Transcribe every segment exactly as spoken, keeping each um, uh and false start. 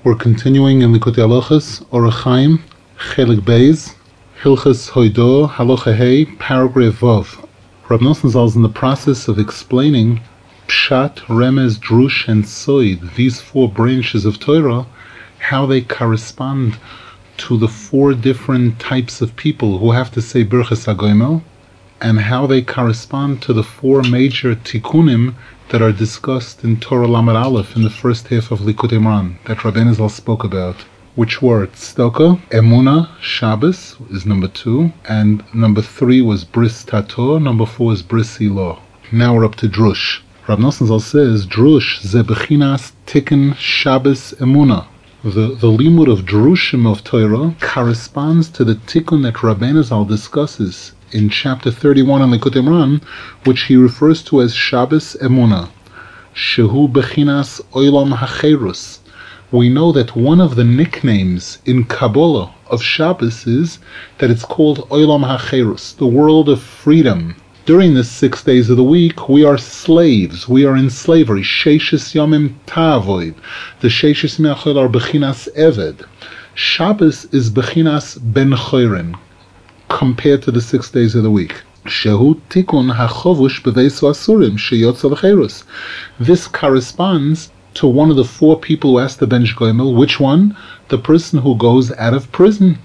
We're continuing in Likutei Halachos, Orach Chaim, Chelik Beis, Hilchos Hoido, Halacha Hey, Paragraph Vav. Rab Nosson Zal is in the process of explaining Pshat, Remez, Drush, and Soid, these four branches of Torah, how they correspond to the four different types of people who have to say Birchas HaGoimel, and how they correspond to the four major tikkunim that are discussed in Torah Lamed Aleph in the first half of Likutei Moharan that Rabbeinu Zal spoke about, which were Tzedakah, Emunah, Shabbos is number two, and number three was Bris Tator, number four is Bris Ilah. Now we're up to Drush. Rab Nosson Zal says, Drush ze bechinas tikkun Shabbos Emunah. The, the limud of Drushim of Torah corresponds to the tikkun that Rabbeinu Zal discusses in chapter thirty-one in Likutei Moharan, which he refers to as Shabbos Emunah, Shehu Bechinas Olam HaCherus. We know that one of the nicknames in Kabbalah of Shabbos is that it's called Olam HaCherus, the world of freedom. During the six days of the week, we are slaves, we are in slavery. Sheishis Yomim Ta'avoid. The Sheishis Me'achol are Bechinas Eved. Shabbos is Bechinas Ben Chorin, compared to the six days of the week. Shehu Tikkun HaChovush B'Veiso Asurim Sheyotza L'Cherus. This corresponds to one of the four people who asked the Ben Shgoimel. Which one? The person who goes out of prison.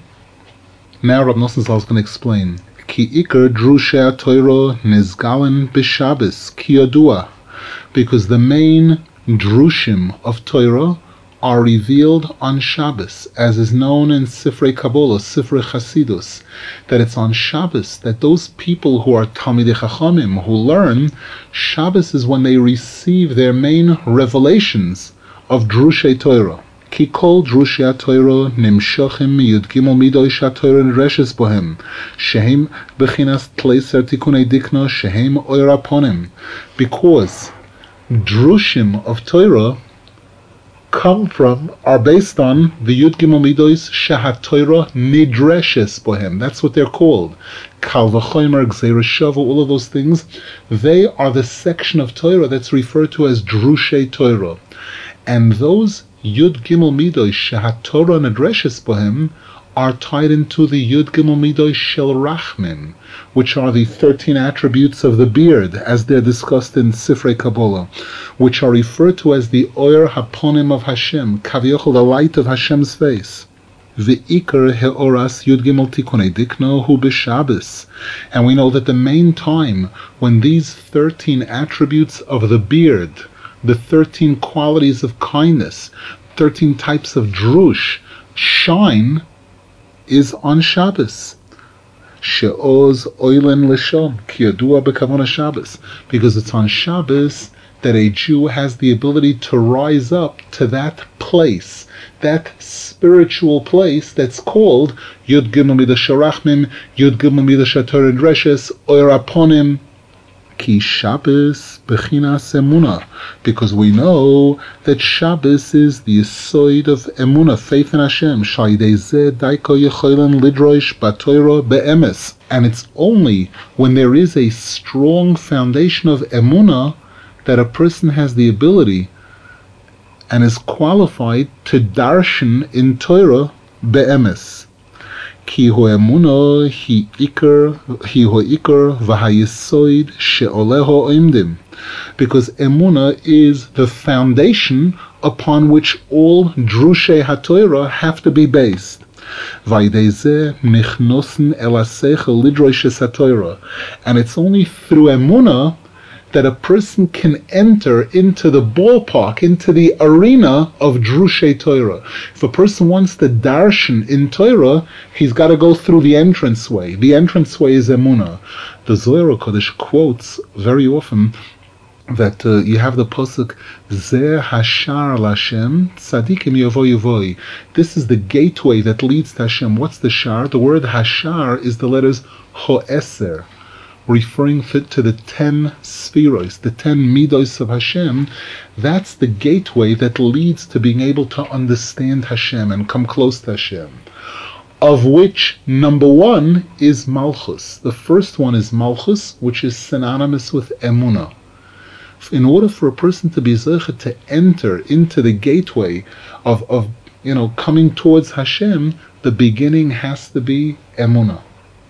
Now Rab Nosson Zal is going to explain. Ki Iker Drushei HaTorah Nizgalen B'Shabbos Ki Yodua. Because the main drushim of Torah are revealed on Shabbos, as is known in Sifrei Kabbalah, Sifrei Chasidus, that it's on Shabbos that those people who are Talmidei Chachamim, who learn, Shabbos is when they receive their main revelations of Drushei Torah. Ki kol Drushei HaTorah nimshachim miyud gimel midosh HaTorah nidreshes bohem, shehem bechinas tleiser tikunei dikna, shehem oir aponim. Because drushim of Torah come from, are based on the Yud Gimel Midos Shehat Torah Nidreshes Bohem. That's what they're called. Kal v'chomer, Gzeira Shava, all of those things. They are the section of Torah that's referred to as Drushei Torah. And those Yud Gimel Midos Shehat Torah Nidreshes Bohem are tied into the Yud Gimel Midos Shel Rachmin, which are the thirteen attributes of the beard, as they're discussed in Sifrei Kabbalah, which are referred to as the Oyer Haponim of Hashem, Kaviochel, the light of Hashem's face. V'ikar he'oras Yud Gimel Tikunei Dikno hu b'Shabbos. And we know that the main time when these thirteen attributes of the beard, the thirteen qualities of kindness, thirteen types of drush, shine, is on Shabbos. She'oz oilen l'shon ki yadua b'kavona Shabbos. Because it's on Shabbos that a Jew has the ability to rise up to that place, that spiritual place that's called Yud Gimel Midas Sharachmim, Yud Gimel Midas Shator Nidreshes, Oyer Aponim, Ki Shabbos Bechinas Emunah. Because we know that Shabbos is the Yisoid of Emunah, faith in Hashem. Shaydei zeh daiko yecholen lidroish batoira be'emes. And it's only when there is a strong foundation of Emunah that a person has the ability and is qualified to darshan in Torah be'emes. Ki hu emunah hi ikar, hi hu ikar v'hayisoid she'oleho oimdim. Because emunah is the foundation upon which all drushei HaTorah have to be based. V'ayidei zeh nichnosen el haseichel lidroishes HaTorah. And it's only through emunah that a person can enter into the ballpark, into the arena of Drushei Torah. If a person wants to darshan in Torah, he's got to go through the entranceway. The entranceway is Emunah. The Zohar Kodesh quotes very often that uh, you have the pasuk Zeh Hashar Lashem Tzadikim Yavo Yavoi. This is the gateway that leads to Hashem. What's the shar? The word Hashar is the letters Ho'eser, referring to the ten spheros, the ten midos of Hashem. That's the gateway that leads to being able to understand Hashem and come close to Hashem. Of which number one is Malchus. The first one is Malchus, which is synonymous with Emunah. In order for a person to be zeichet to enter into the gateway of, of you know, coming towards Hashem, the beginning has to be emunah.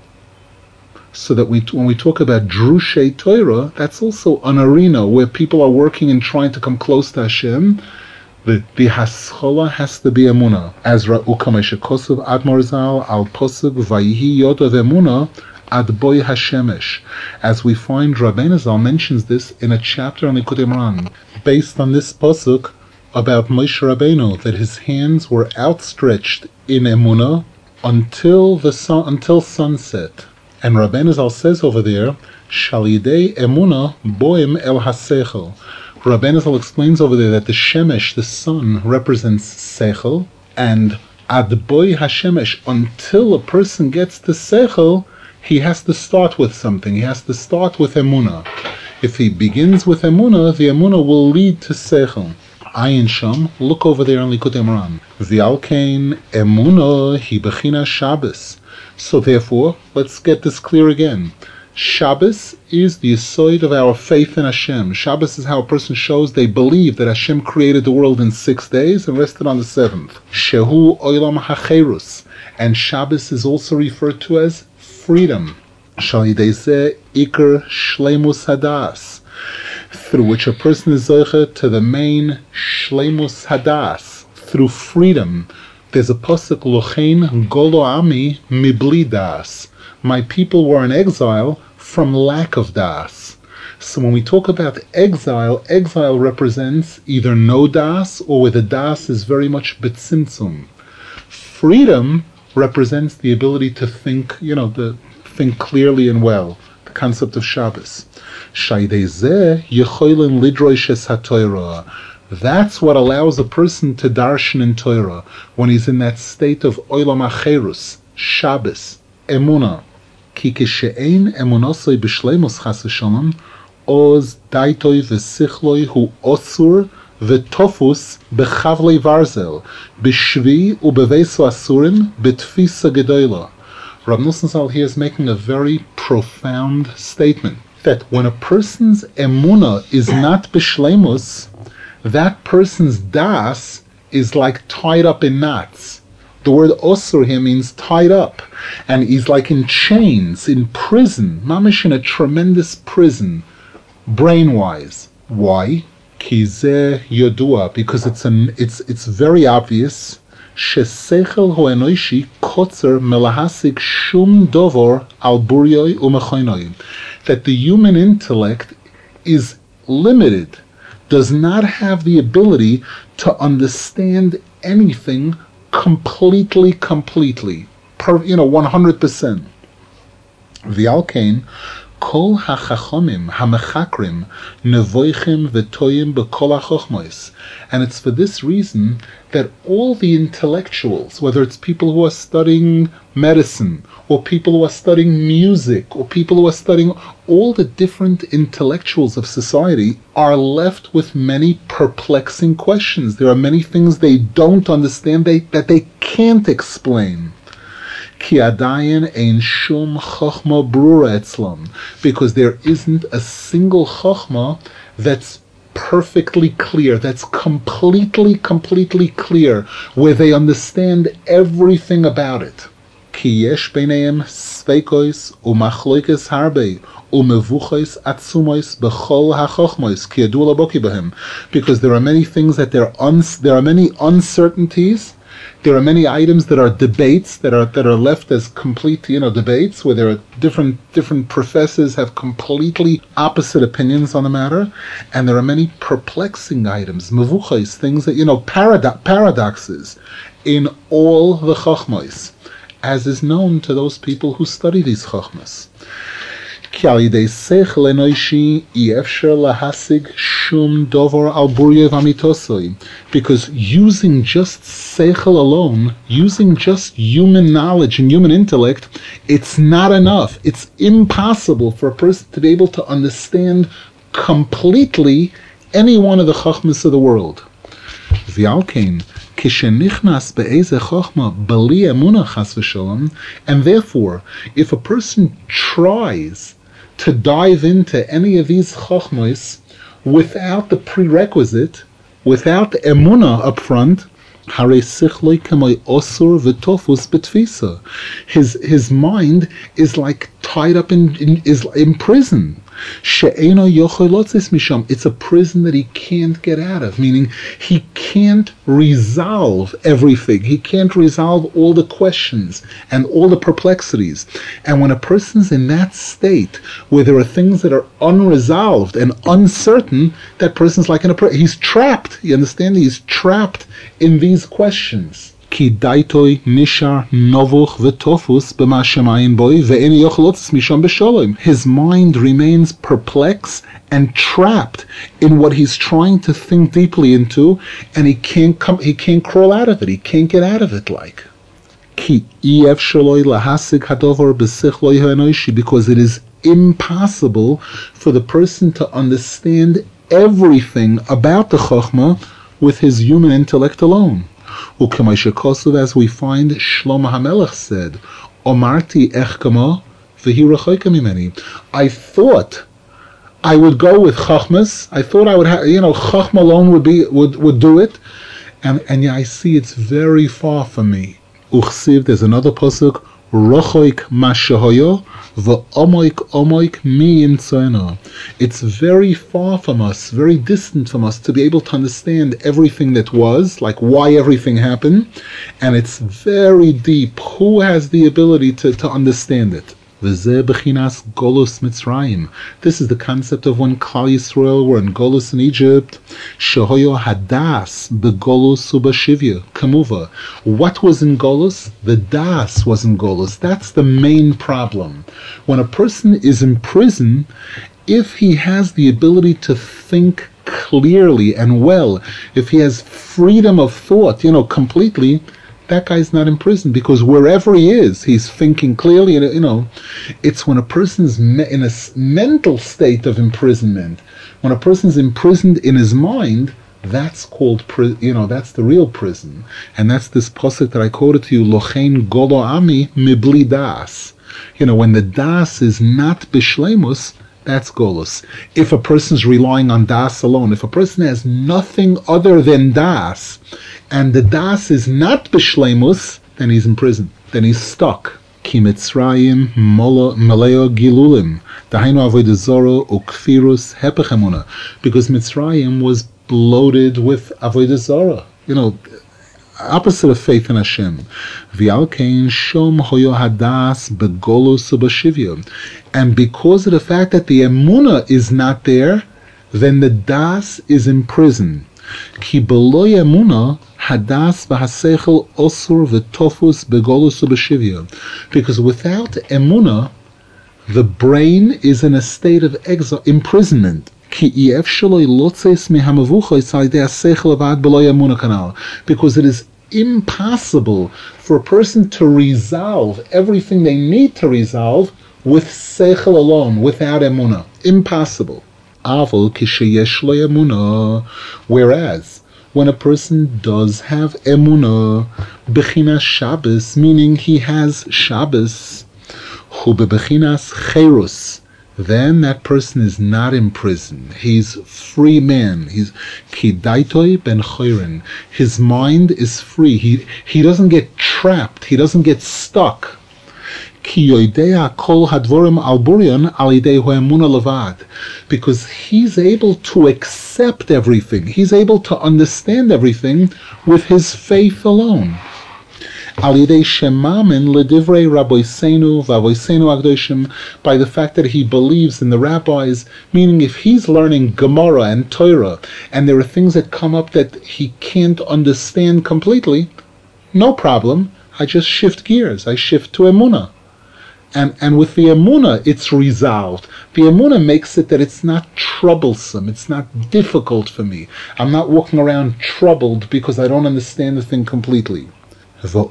So that we, when we talk about Drushay Torah, that's also an arena where people are working and trying to come close to Hashem. The, the haschola has to be emunah. As Ukamesh Kosuv Admor Zal al Posuk Vayihi Yodav Emunah Ad Boy Hashemesh. As we find Rabbeinu Zal mentions this in a chapter on Likutei Moharan, based on this Posuk about Moshe Rabbeinu, that his hands were outstretched in emunah until the sun, until sunset. And Rabbeinu Zal says over there, Shalidei emunah boim el hasechel. Rabbeinu Zal explains over there that the shemesh, the sun, represents sechel, and ad boy hashemesh, until a person gets to sechel, he has to start with something. He has to start with emunah. If he begins with emunah, the emunah will lead to sechel. Ayin Sham, look over there in Likutei Moharan. V'alkein emunah hi bechina Shabbos. So therefore, let's get this clear again. Shabbos is the yesod of our faith in Hashem. Shabbos is how a person shows they believe that Hashem created the world in six days and rested on the seventh. Shehu olam hacherus. And Shabbos is also referred to as freedom. Shalidei ikar shleimus hadas, through which a person is zoche to the main shleimus hadas, through freedom. There's a pasuk, Lochein golo ami mibli das. My people were in exile from lack of das. So when we talk about exile, exile represents either no das, or where the das is very much betzimtzum. Freedom represents the ability to think, you know, the think clearly and well. The concept of Shabbos. Shaydei zeh yecholim lidroish es haTorah. That's what allows a person to darshan in Torah, when he's in that state of olam acherus, Shabbos, emunah. Ki kishe'ein emunasoi b'shleimus chas v'shalom, oz daitoi v'sichloi hu osur v'tofus b'chavlei varzel, b'shvi u'beveso asurim b'tfisa gedoyla. Rav Nosson Zal here is making a very profound statement, that when a person's emunah is not b'shleimus, that person's das is like tied up in knots. The word osur here means tied up, and he's like in chains, in prison, mamish in a tremendous prison, brain-wise. Why? Ki zeh yodua, because it's an it's it's very obvious. Shesechel hoenoishi kotzer melahasik shum dovor al buryoi umechoinoi, that the human intellect is limited, does not have the ability to understand anything completely, completely, per, you know, one hundred percent. V'alkein kol hachachomim hamechakrim nevoichim v'toyim b'kol hachochmos. And it's for this reason that all the intellectuals, whether it's people who are studying medicine, or people who are studying music, or people who are studying all the different intellectuals of society, are left with many perplexing questions. There are many things they don't understand, they, that they can't explain. Ki adayin ein shum chochma brura etzlam, because there isn't a single chochma that's perfectly clear, that's completely, completely clear, where they understand everything about it. Ki yesh beineim sveikos umachloikes harbe umevuchos atzumois bechol hachochmos ki yadu laboki behem, because there are many things that there are uns- there are many uncertainties. There are many items that are debates that are that are left as complete, you know, debates, where there are different different professors have completely opposite opinions on the matter, and there are many perplexing items, mevuchos, things that, you know, parado- paradoxes in all the chochmos, as is known to those people who study these chochmas. Because using just seichel alone, using just human knowledge and human intellect, it's not enough. It's impossible for a person to be able to understand completely any one of the chachmas of the world. And therefore, if a person tries to dive into any of these chachmos without the prerequisite, without the emunah up front, His his mind is like tied up in, in is in prison. It's a prison that he can't get out of, meaning he can't resolve everything. He can't resolve all the questions and all the perplexities. And when a person's in that state where there are things that are unresolved and uncertain, that person's like in a prison. He's trapped. You understand? He's trapped in these questions. Ki daitoi nishar novuch v'tofus b'ma shemayim boi ve'en yochlotzes misham b'sholom. His mind remains perplexed and trapped in what he's trying to think deeply into, and he can't come. He can't crawl out of it. He can't get out of it. Like ki ef shaloi lahasig hadover b'sichloi ha'enoishi, because it is impossible for the person to understand everything about the chokhmah with his human intellect alone. As we find, Shlomo HaMelech said, Omarti echkama v'hi rechoka mimeni. I thought I would go with Chachmas. I thought I would have, you know, Chachma alone would be would, would do it, and and yeah, I see it's very far from me. Uchsiv, there's another pasuk, Rochoik mashahoyo v'omoik omoik mi imtsoeno. It's very far from us, very distant from us, to be able to understand everything that was, like why everything happened, and it's very deep. Who has the ability to, to understand it? V'zeh b'chinas golus Mitzrayim. This is the concept of when Klal Yisrael were in golus in Egypt. Shehoyo hadas begolus ubashivya kamuva. What was in golus? The das was in golus. That's the main problem. When a person is in prison, if he has the ability to think clearly and well, if he has freedom of thought, you know, completely, that guy's not in prison, because wherever he is, he's thinking clearly. You know, it's when a person's me- in a mental state of imprisonment, when a person's imprisoned in his mind, that's called, pri- you know, that's the real prison. And that's this pasuk that I quoted to you, Lochein golo ami mibli das. You know, when the das is not bishlemus, that's golus. If a person's relying on das alone, if a person has nothing other than das, and the das is not b'shleimus, then he's in prison. Then he's stuck. Ki Mitzrayim maleo gilulim, dahainu avodah zara ukfirus hepech emuna, because Mitzrayim was bloated with avodah zara. You know, opposite of faith in Hashem. V'alkein shom hoyo hadas begolus ubashivya, and because of the fact that the emuna is not there, then the das is in prison. Ki beloy emuna hadas v'hasechel osur v'tofus begolus ubashivya, because without emuna, the brain is in a state of exile, imprisonment. Because it is impossible for a person to resolve everything they need to resolve with seichel alone, without emunah. Impossible. Whereas, when a person does have emunah, bechinas Shabbos, meaning he has Shabbos, hu bechinas cherus, then that person is not in prison. He's free man. He's kidaitoi ben choiren. His mind is free. He he doesn't get trapped. He doesn't get stuck. Ki yoidea kol hadvorim al burian al idei ho'emuna levad, because he's able to accept everything. He's able to understand everything with his faith alone. Al yidei shemamin ledivrei rabboseinu v'avoseinu agdoshim, by the fact that he believes in the rabbis, meaning if he's learning Gemara and Torah, and there are things that come up that he can't understand completely, no problem. I just shift gears. I shift to emunah. And and with the emunah, it's resolved. The emunah makes it that it's not troublesome. It's not difficult for me. I'm not walking around troubled because I don't understand the thing completely. And then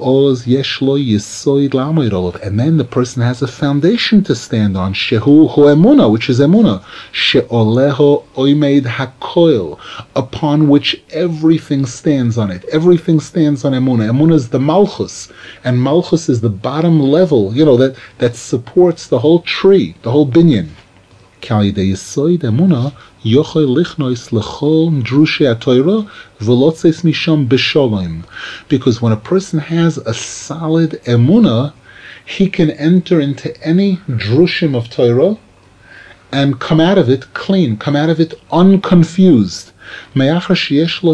the person has a foundation to stand on, shehu hu emunah, which is emunah, she'oleho oimed hakoil, upon which everything stands on it. Everything stands on emunah. Emunah is the malchus, and malchus is the bottom level, you know, that, that supports the whole tree, the whole binyan. Kal yidei yisoid emunah yochel lichnois lechol drushe HaTorah v'lotzeis misham b'sholem. Because when a person has a solid emunah, he can enter into any drushim of Torah and come out of it clean, come out of it unconfused. Based on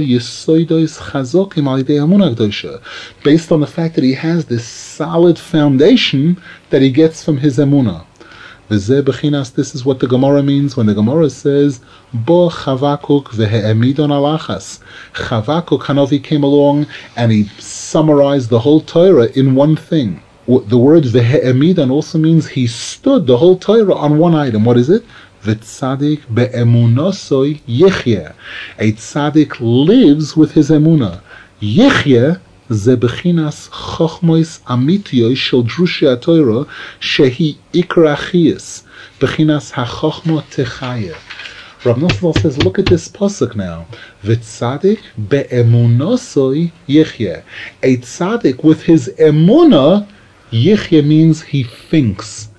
the fact that he has this solid foundation that he gets from his emunah. This is what the Gemara means when the Gemara says, Bo Chavakuk ve'e'emidon alachas. Chavakuk Hanavi came along and he summarized the whole Torah in one thing. The word ve'e'emidon also means he stood the whole Torah on one item. What is it? V'tzadik be'emunosoi yichyeh. A tzadik lives with his emunah. Yichyeh ze bechinas chochmois amitiyoi shel drushe HaTorah shehi ikra achiyas bechinas hachochmo techayeh. Rav Nosson says, look at this pasuk now. V'tzadik be'emunosoi yichyeh. A tzadik with his emunah, yichyeh means he thinks.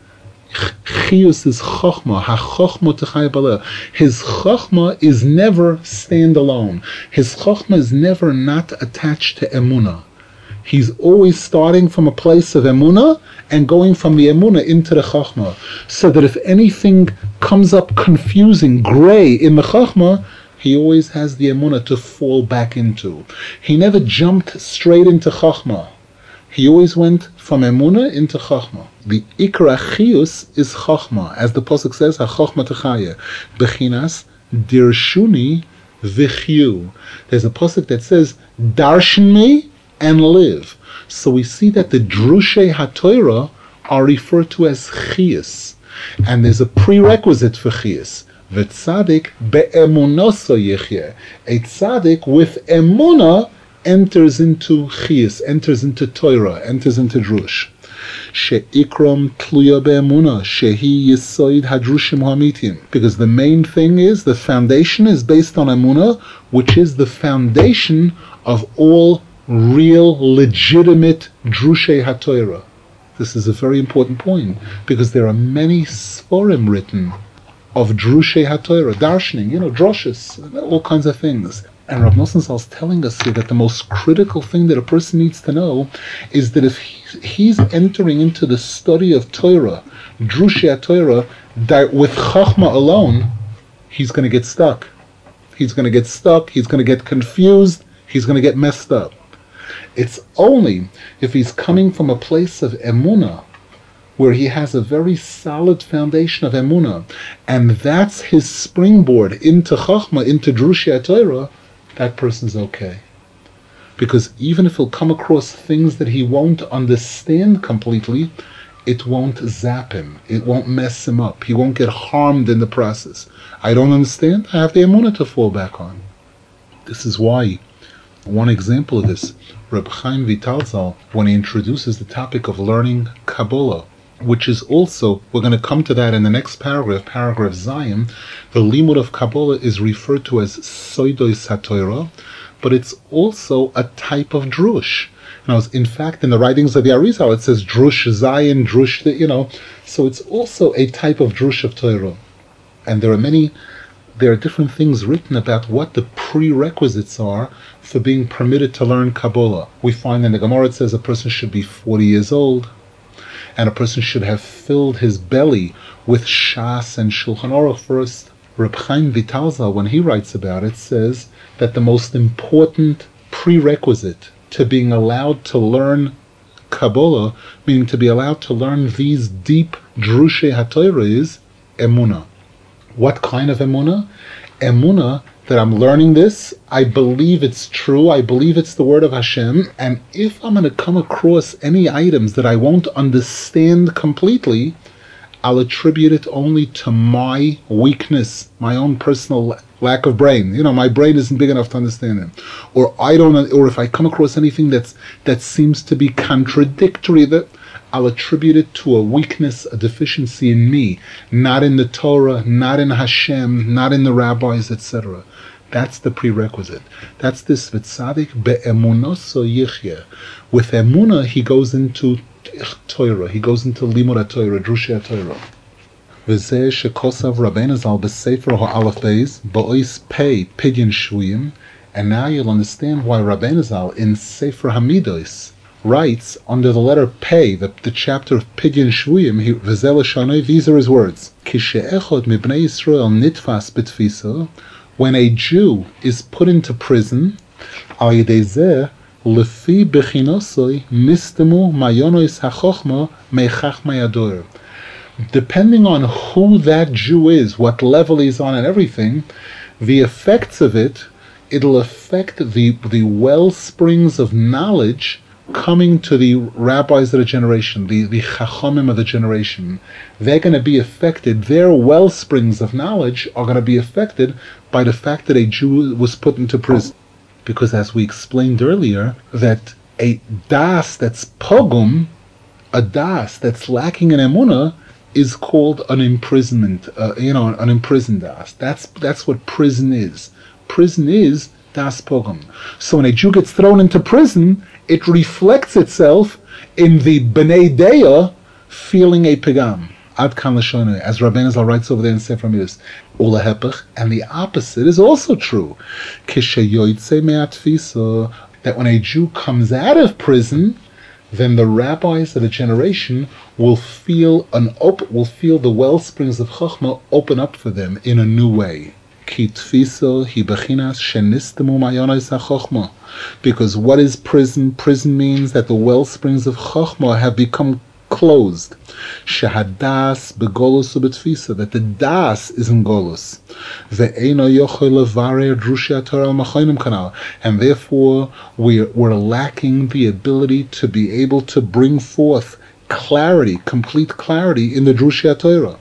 Chiyus is chokhmah, ha-chokhmah techayah baleh. His chokhmah is never standalone. His chokhmah is never not attached to emunah. He's always starting from a place of emunah and going from the emunah into the chokhmah. So that if anything comes up confusing, gray in the chokhmah, he always has the emunah to fall back into. He never jumped straight into chokhmah. He always went from emunah into chokhmah. The ikra chiyus is chokhmah, as the pasuk says, ha-chokhmah techayah, bechinas dirshuni v'chyu. There's a pasuk that says, darshan me and live. So we see that the drushe HaTorah are referred to as chiyus, and there's a prerequisite for chiyus. V'tzadik be'emunoso yichyeh. A tzadik with emunah enters into chiyus, enters into Torah, enters into drush. She'ikram tluya be'emunah, shehi yisoid hadrushim hamitim. Because the main thing is, the foundation is based on emunah, which is the foundation of all real, legitimate drushe HaTorah. This is a very important point, because there are many sforim written of drushe HaTorah, darshaning, you know, droshes, all kinds of things. And Rav Nosson is telling us here that the most critical thing that a person needs to know is that if he's entering into the study of Torah, drushe HaTorah, that with Chachma alone, he's going to get stuck. He's going to get stuck, he's going to get confused, he's going to get messed up. It's only if he's coming from a place of emunah, where he has a very solid foundation of emunah, and that's his springboard into Chachma, into drushe HaTorah, that person's okay. Because even if he'll come across things that he won't understand completely, it won't zap him. It won't mess him up. He won't get harmed in the process. I don't understand. I have the emunah to fall back on. This is why, one example of this, Reb Chaim Vital Zal, when he introduces the topic of learning Kabbalah, which is also, we're going to come to that in the next paragraph, paragraph Zion, the limud of Kabbalah is referred to as Soidos HaTorah, but it's also a type of drush. Now, in fact, in the writings of the Arizal, it says drush Zion, drush, you know, so it's also a type of drush of Torah. And there are many, there are different things written about what the prerequisites are for being permitted to learn Kabbalah. We find in the Gemara it says a person should be forty years old, and a person should have filled his belly with Shas and Shulchan Aruch first. Reb Chaim Vital Zal, when he writes about it, says that the most important prerequisite to being allowed to learn Kabbalah, meaning to be allowed to learn these deep drushe HaTorah, is emunah. What kind of emunah? Emunah that I'm learning this, I believe it's true, I believe it's the word of Hashem, and if I'm going to come across any items that I won't understand completely, I'll attribute it only to my weakness, my own personal lack of brain. You know, my brain isn't big enough to understand it. Or I don't, or if I come across anything that's that seems to be contradictory, that I'll attribute it to a weakness, a deficiency in me, not in the Torah, not in Hashem, not in the rabbis, et cetera. That's the prerequisite. That's this v'tzadik be'emunoso yichyeh. With emunah, he goes into Torah. He goes into limud Torah, drushe Torah. V'zeh shekosav Rabbeinu Zal b'sefer ha'alef beis ba'ois pei pidyon shvuyim. And now you'll understand why Rabbeinu Zal in Sefer Hamidos writes under the letter Pei, the, the chapter of Pidyon Shvuyim, he, V'zeh l'shanoi, these are his words. Kishe'echod mibnei Yisrael nitfas b'tfiso, when a Jew is put into prison, al yedei zeh lefi bechinosoi nistemu mayonos hachochma meichachma yador. Depending on who that Jew is, what level he's on and everything, the effects of it, it'll affect the, the well springs of knowledge coming to the rabbis of the generation, the, the chachamim of the generation. They're going to be affected, their well springs of knowledge are going to be affected by the fact that a Jew was put into prison. Because as we explained earlier, that a das that's pogum, a das that's lacking in emunah, is called an imprisonment, uh, you know, an imprisoned das. That's, that's what prison is. Prison is das pogum. So when a Jew gets thrown into prison, it reflects itself in the Bnei Deah feeling a pegam. Ad kan l'shoneh, as Rabbeinu Zal writes over there in Sefer Midas. Ula hepech, and the opposite is also true. Kisheyoytze me'atfiso, that when a Jew comes out of prison, then the rabbis of the generation will feel an op- will feel the well springs of Chachma open up for them in a new way. Ki tfiso hi bechinas shenistemu mayonos hachochma. Because what is prison? Prison means that the well springs of Chachma have become closed. Shehadas begolus ubetfisa, that the das is in golus. Ve'eno yochel levarer drushei Torah machonim kanal, and therefore we're, we're lacking the ability to be able to bring forth clarity, complete clarity in the drushei Torah.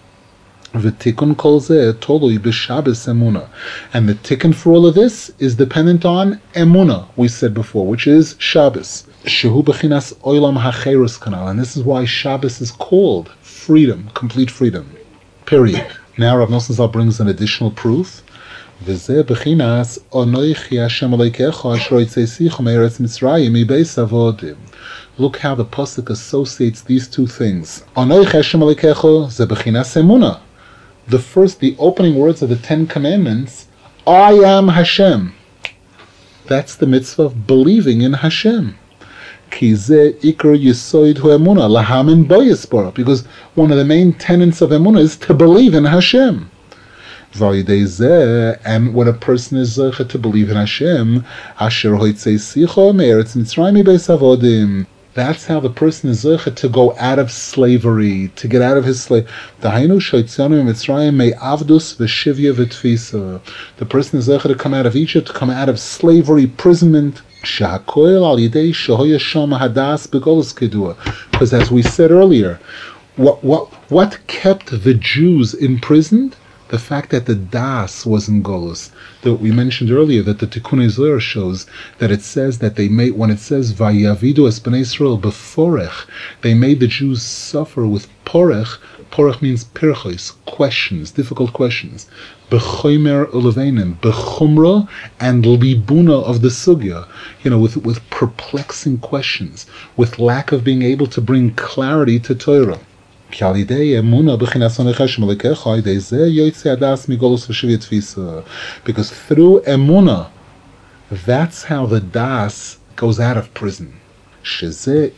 V'tikun kol zeh tolui b'Shabbos emunah, and the tikkun for all of this is dependent on emunah, we said before, which is Shabbos. Shehu b'chinas oilam hacherus kanal, and this is why Shabbos is called freedom, complete freedom. Period. Now Rav Nosson Zal brings an additional proof. V'zeh b'chinas onoichi Hashem aleikecha asher hotzeisecha me'eretz Mitzrayim mibeis avodim. Look how the pasuk associates these two things. Onoichi Hashem aleikecha ze b'chinas emunah. The first, the opening words of the Ten Commandments, I am Hashem. That's the mitzvah of believing in Hashem. Ki ze ikar yisoid hu emunah lahamin bo yispora. Because one of the main tenets of emunah is to believe in Hashem. V'alidei zeh, and when a person is zeichet to believe in Hashem, asher hotzeisecha me'eretz Mitzrayim mibeis avodim. That's how the person is zeichet to go out of slavery, to get out of his slave. The person is zeichet to come out of Egypt, to come out of slavery, imprisonment. Because as we said earlier, what what what kept the Jews imprisoned? The fact that the das was in Golus. That we mentioned earlier that the Tikkunei Zohar shows that it says that they made, when it says Vayavidu es bnei Yisrael beforech, they made the Jews suffer with porech. Porech means pirchos, questions, difficult questions. Bechomer ulevenim, bechumra and libuna of the sugya. You know, with with perplexing questions, with lack of being able to bring clarity to Torah. Because through emunah, that's how the das goes out of prison. And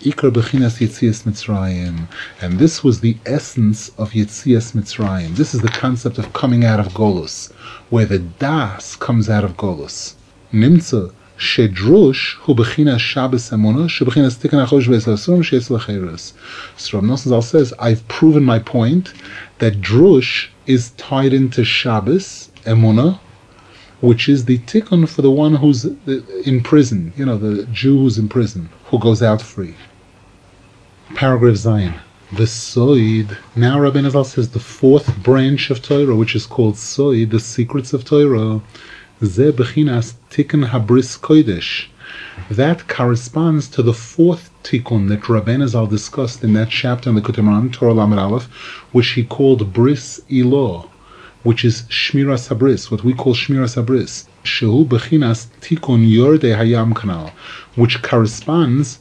this was the essence of Yetzias Mitzrayim. This is the concept of coming out of Golus, where the das comes out of Golus. Nimtza Shedrush hu b'chinas Shabbos emunah, she'b'chinas tikkun hachosh v'esasurim she'etz l'cheres. So Rav Nosson Zal says, I've proven my point that drush is tied into Shabbos emunah, which is the tikkun for the one who's in prison, you know, the Jew who's in prison, who goes out free. Paragraph Zayin. The Soid. Now Rabbeinu Zal says the fourth branch of Torah, which is called Soid, the secrets of Torah. Ze bechinas tikkun habris kodesh. That corresponds to the fourth tikkun that Rabbeinu Zal discussed in that chapter in the Likutei Moharan, Torah Lamed Aleph, which he called bris ilo, which is shmiras habris, what we call shmiras habris. Shehu bechinas tikkun yordei hayam kanal, which corresponds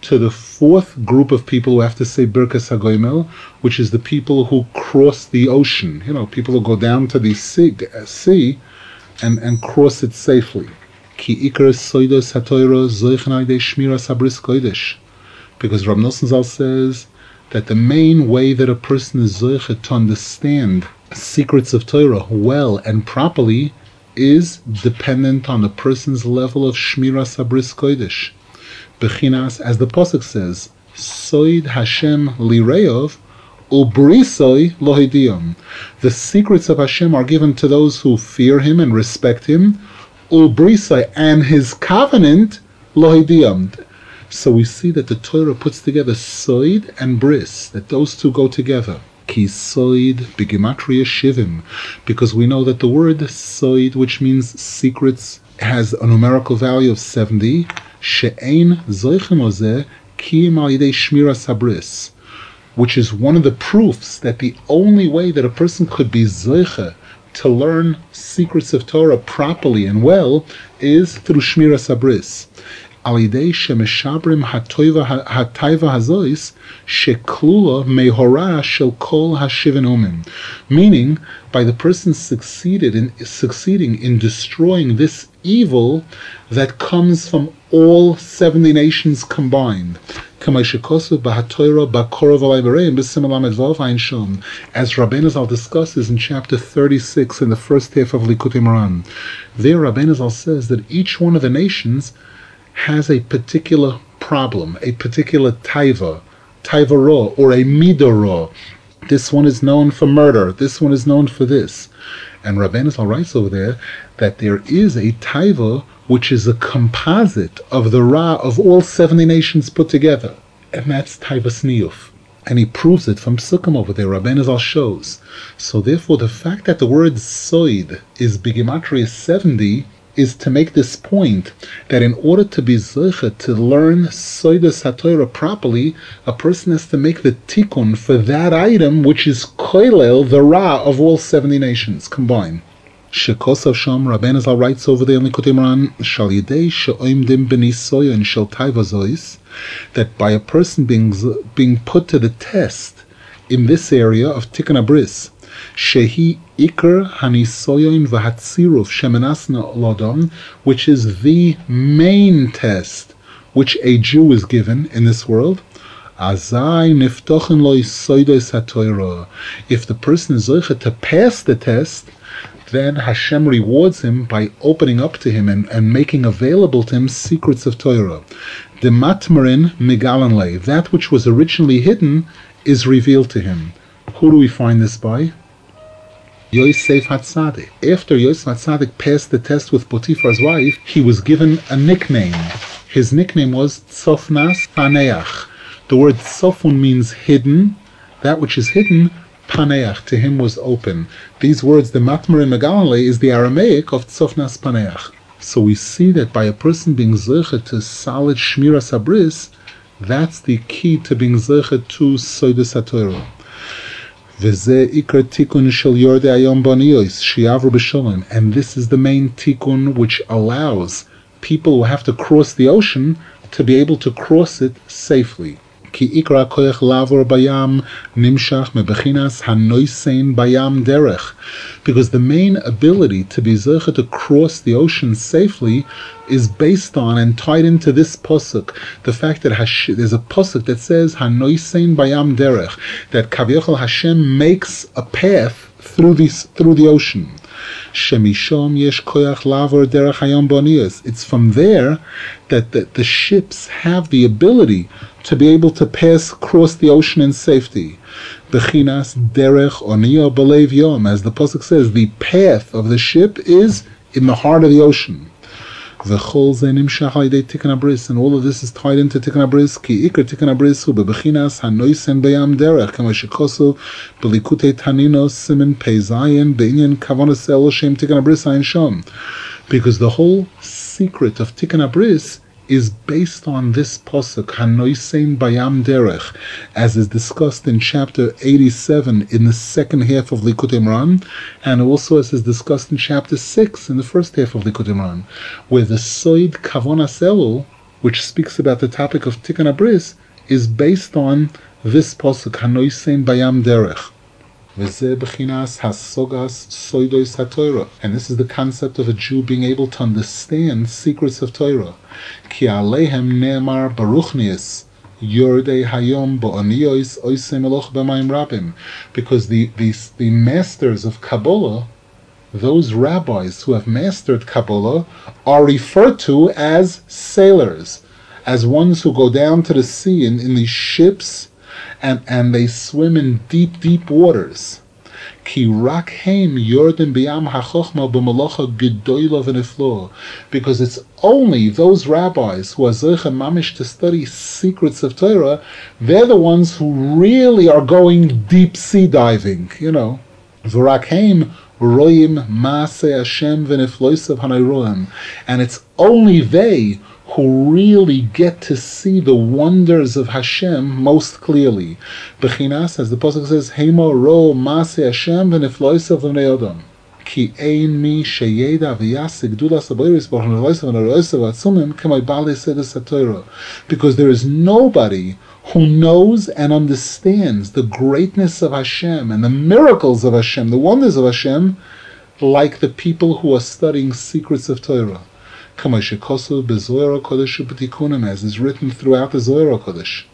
to the fourth group of people who have to say Birkas HaGoimel, which is the people who cross the ocean. You know, people who go down to the sea, sea and, and cross it safely. Ki ikar soidos hatoiro zoichen al yedei shmiras habris kodesh. Because Rav Nosson Zal says that the main way that a person is zoiche to understand secrets of Torah well and properly is dependent on a person's level of shmiras habris kodesh. Bechinas, as the pasuk says, Soid Hashem lireov ubrisoi lohidiyam. The secrets of Hashem are given to those who fear Him and respect Him, ubrisoi, and His covenant lohidiyam. So we see that the Torah puts together Soid and Bris, that those two go together. Ki Soid b'gematria shivim, because we know that the word Soid, which means secrets, has a numerical value of seventy. She'ein zoichem ozeh kiyim al yidei shmiras habris, which is one of the proofs that the only way that a person could be zoiche to learn secrets of Torah properly and well is through shmiras habris. Al yidei shemeshabrim hatoiva hataiva hazois sheklula mehora shel kol hashivin umim, meaning by the person succeeded in succeeding in destroying this evil that comes from all seventy nations combined. As Rabbeinu Zal discusses in chapter thirty-six in the first half of Likutei Moharan, there Rabbeinu Zal says that each one of the nations has a particular problem, a particular taiva, taiva ra, or a midah ra. This one is known for murder, this one is known for this. And Rabbeinu Zal writes over there that there is a taiva which is a composite of the ra of all seventy nations put together, and that's taiva sniyuf. And he proves it from Sukkim over there. Rabbeinu Zal shows. So therefore, the fact that the word soid is b'gematria seventy is to make this point that in order to be zoche to learn soidas haTorah properly, a person has to make the tikkun for that item which is koilel, the ra of all seventy nations combined. Shekosav Sham, Rabbeinu Zal writes over there in Likutei Moharan, Shal Yidei she'oimdim b'nisoyo and shel taiva zois, that by a person being being put to the test in this area of Tikkun HaBris, shehi ikar hanisoyon v'hatziruf shemenasna lodom, which is the main test which a Jew is given in this world. Azai niftochen lo soidos haTorah. If the person is zoche to pass the test, then Hashem rewards him by opening up to him and, and making available to him secrets of Torah. The matmarin megalanle, that which was originally hidden is revealed to him. Who do we find this by? Yosef HaTzadik. After Yosef HaTzadik passed the test with Potiphar's wife, he was given a nickname. His nickname was Tzofnas Paneach. The word Tzofun means hidden. That which is hidden, Paneach, to him was open. These words, the Matmar in Megalanle, is the Aramaic of Tzofnas Paneach. So we see that by a person being zoche to solid Shmiras HaBris, that's the key to being zoche to Soidos HaTorah. V'zeh ikar tikkun shel yordei hayom b'niyos sheyavru b'sholem, and this is the main tikkun which allows people who have to cross the ocean to be able to cross it safely. Ki ikra koyach lavor bayam nimshach mebechinas hanoisein bayam derech, because the main ability to be zoche to cross the ocean safely is based on and tied into this pasuk, the fact that Hash, there's a pasuk that says hanoisein bayam derech, that Kaviyachol Hashem makes a path through this through the ocean. Shemishom yesh koyach lavor derech hayom b'niyos. It's from there that the, the ships have the ability to be able to pass across the ocean in safety. Bechinas derech oniya b'leiv yom, as the pasuk says, the path of the ship is in the heart of the ocean. V'chol ze nimshach al yidei Tikkun HaBris, and all of this is tied into Tikkun HaBris. Ki ikar Tikkun HaBris hu bebechinas hanoisen bayam derech, kama shekosu b'likutei taninos simin pei zayin b'inyan kavonas Elohim Tikkun HaBris ayin shom. Because the whole secret of Tikkun HaBris is based on this pasuk, hanoisen bayam derech, as is discussed in chapter eighty-seven in the second half of Likutei Moharan, and also as is discussed in chapter six in the first half of Likutei Moharan, where the soid kavonas elu which speaks about the topic of Tikkun HaBris, is based on this pasuk, Hanoisein Bayam Derech. V'zeh b'chinas hasogas soidos haTorah. And this is the concept of a Jew being able to understand secrets of Torah. Ki aleihem ne'emar baruchnius yordei hayom bo'aniyos oisei meloch b'mayim rabim. Because the, the, the masters of Kabbalah, those rabbis who have mastered Kabbalah, are referred to as sailors, as ones who go down to the sea in, in these ships, and, and they swim in deep, deep waters. Ki rak heim yordim b'yam ha'chochma b'malacha gedoyla v'niflo. Because it's only those rabbis who are zeicha mamish to study secrets of Torah, they're the ones who really are going deep sea diving, you know. V'rak heim roim maaseh Hashem v'nifloisav hanayroim. And it's only they who really get to see the wonders of Hashem most clearly. Bechinas, as the pasuk says, Heimo ro maaseh Hashem v'nifloisav v'nei Adam. Ki ein mi sheyeda v'yasik dulas haboiris b'hanayroisav v'nayroisav atzumim k'may baalei sedes haTorah. Because there is nobody who knows and understands the greatness of Hashem and the miracles of Hashem, the wonders of Hashem, like the people who are studying secrets of Torah. As is written throughout the Zohar HaKodesh.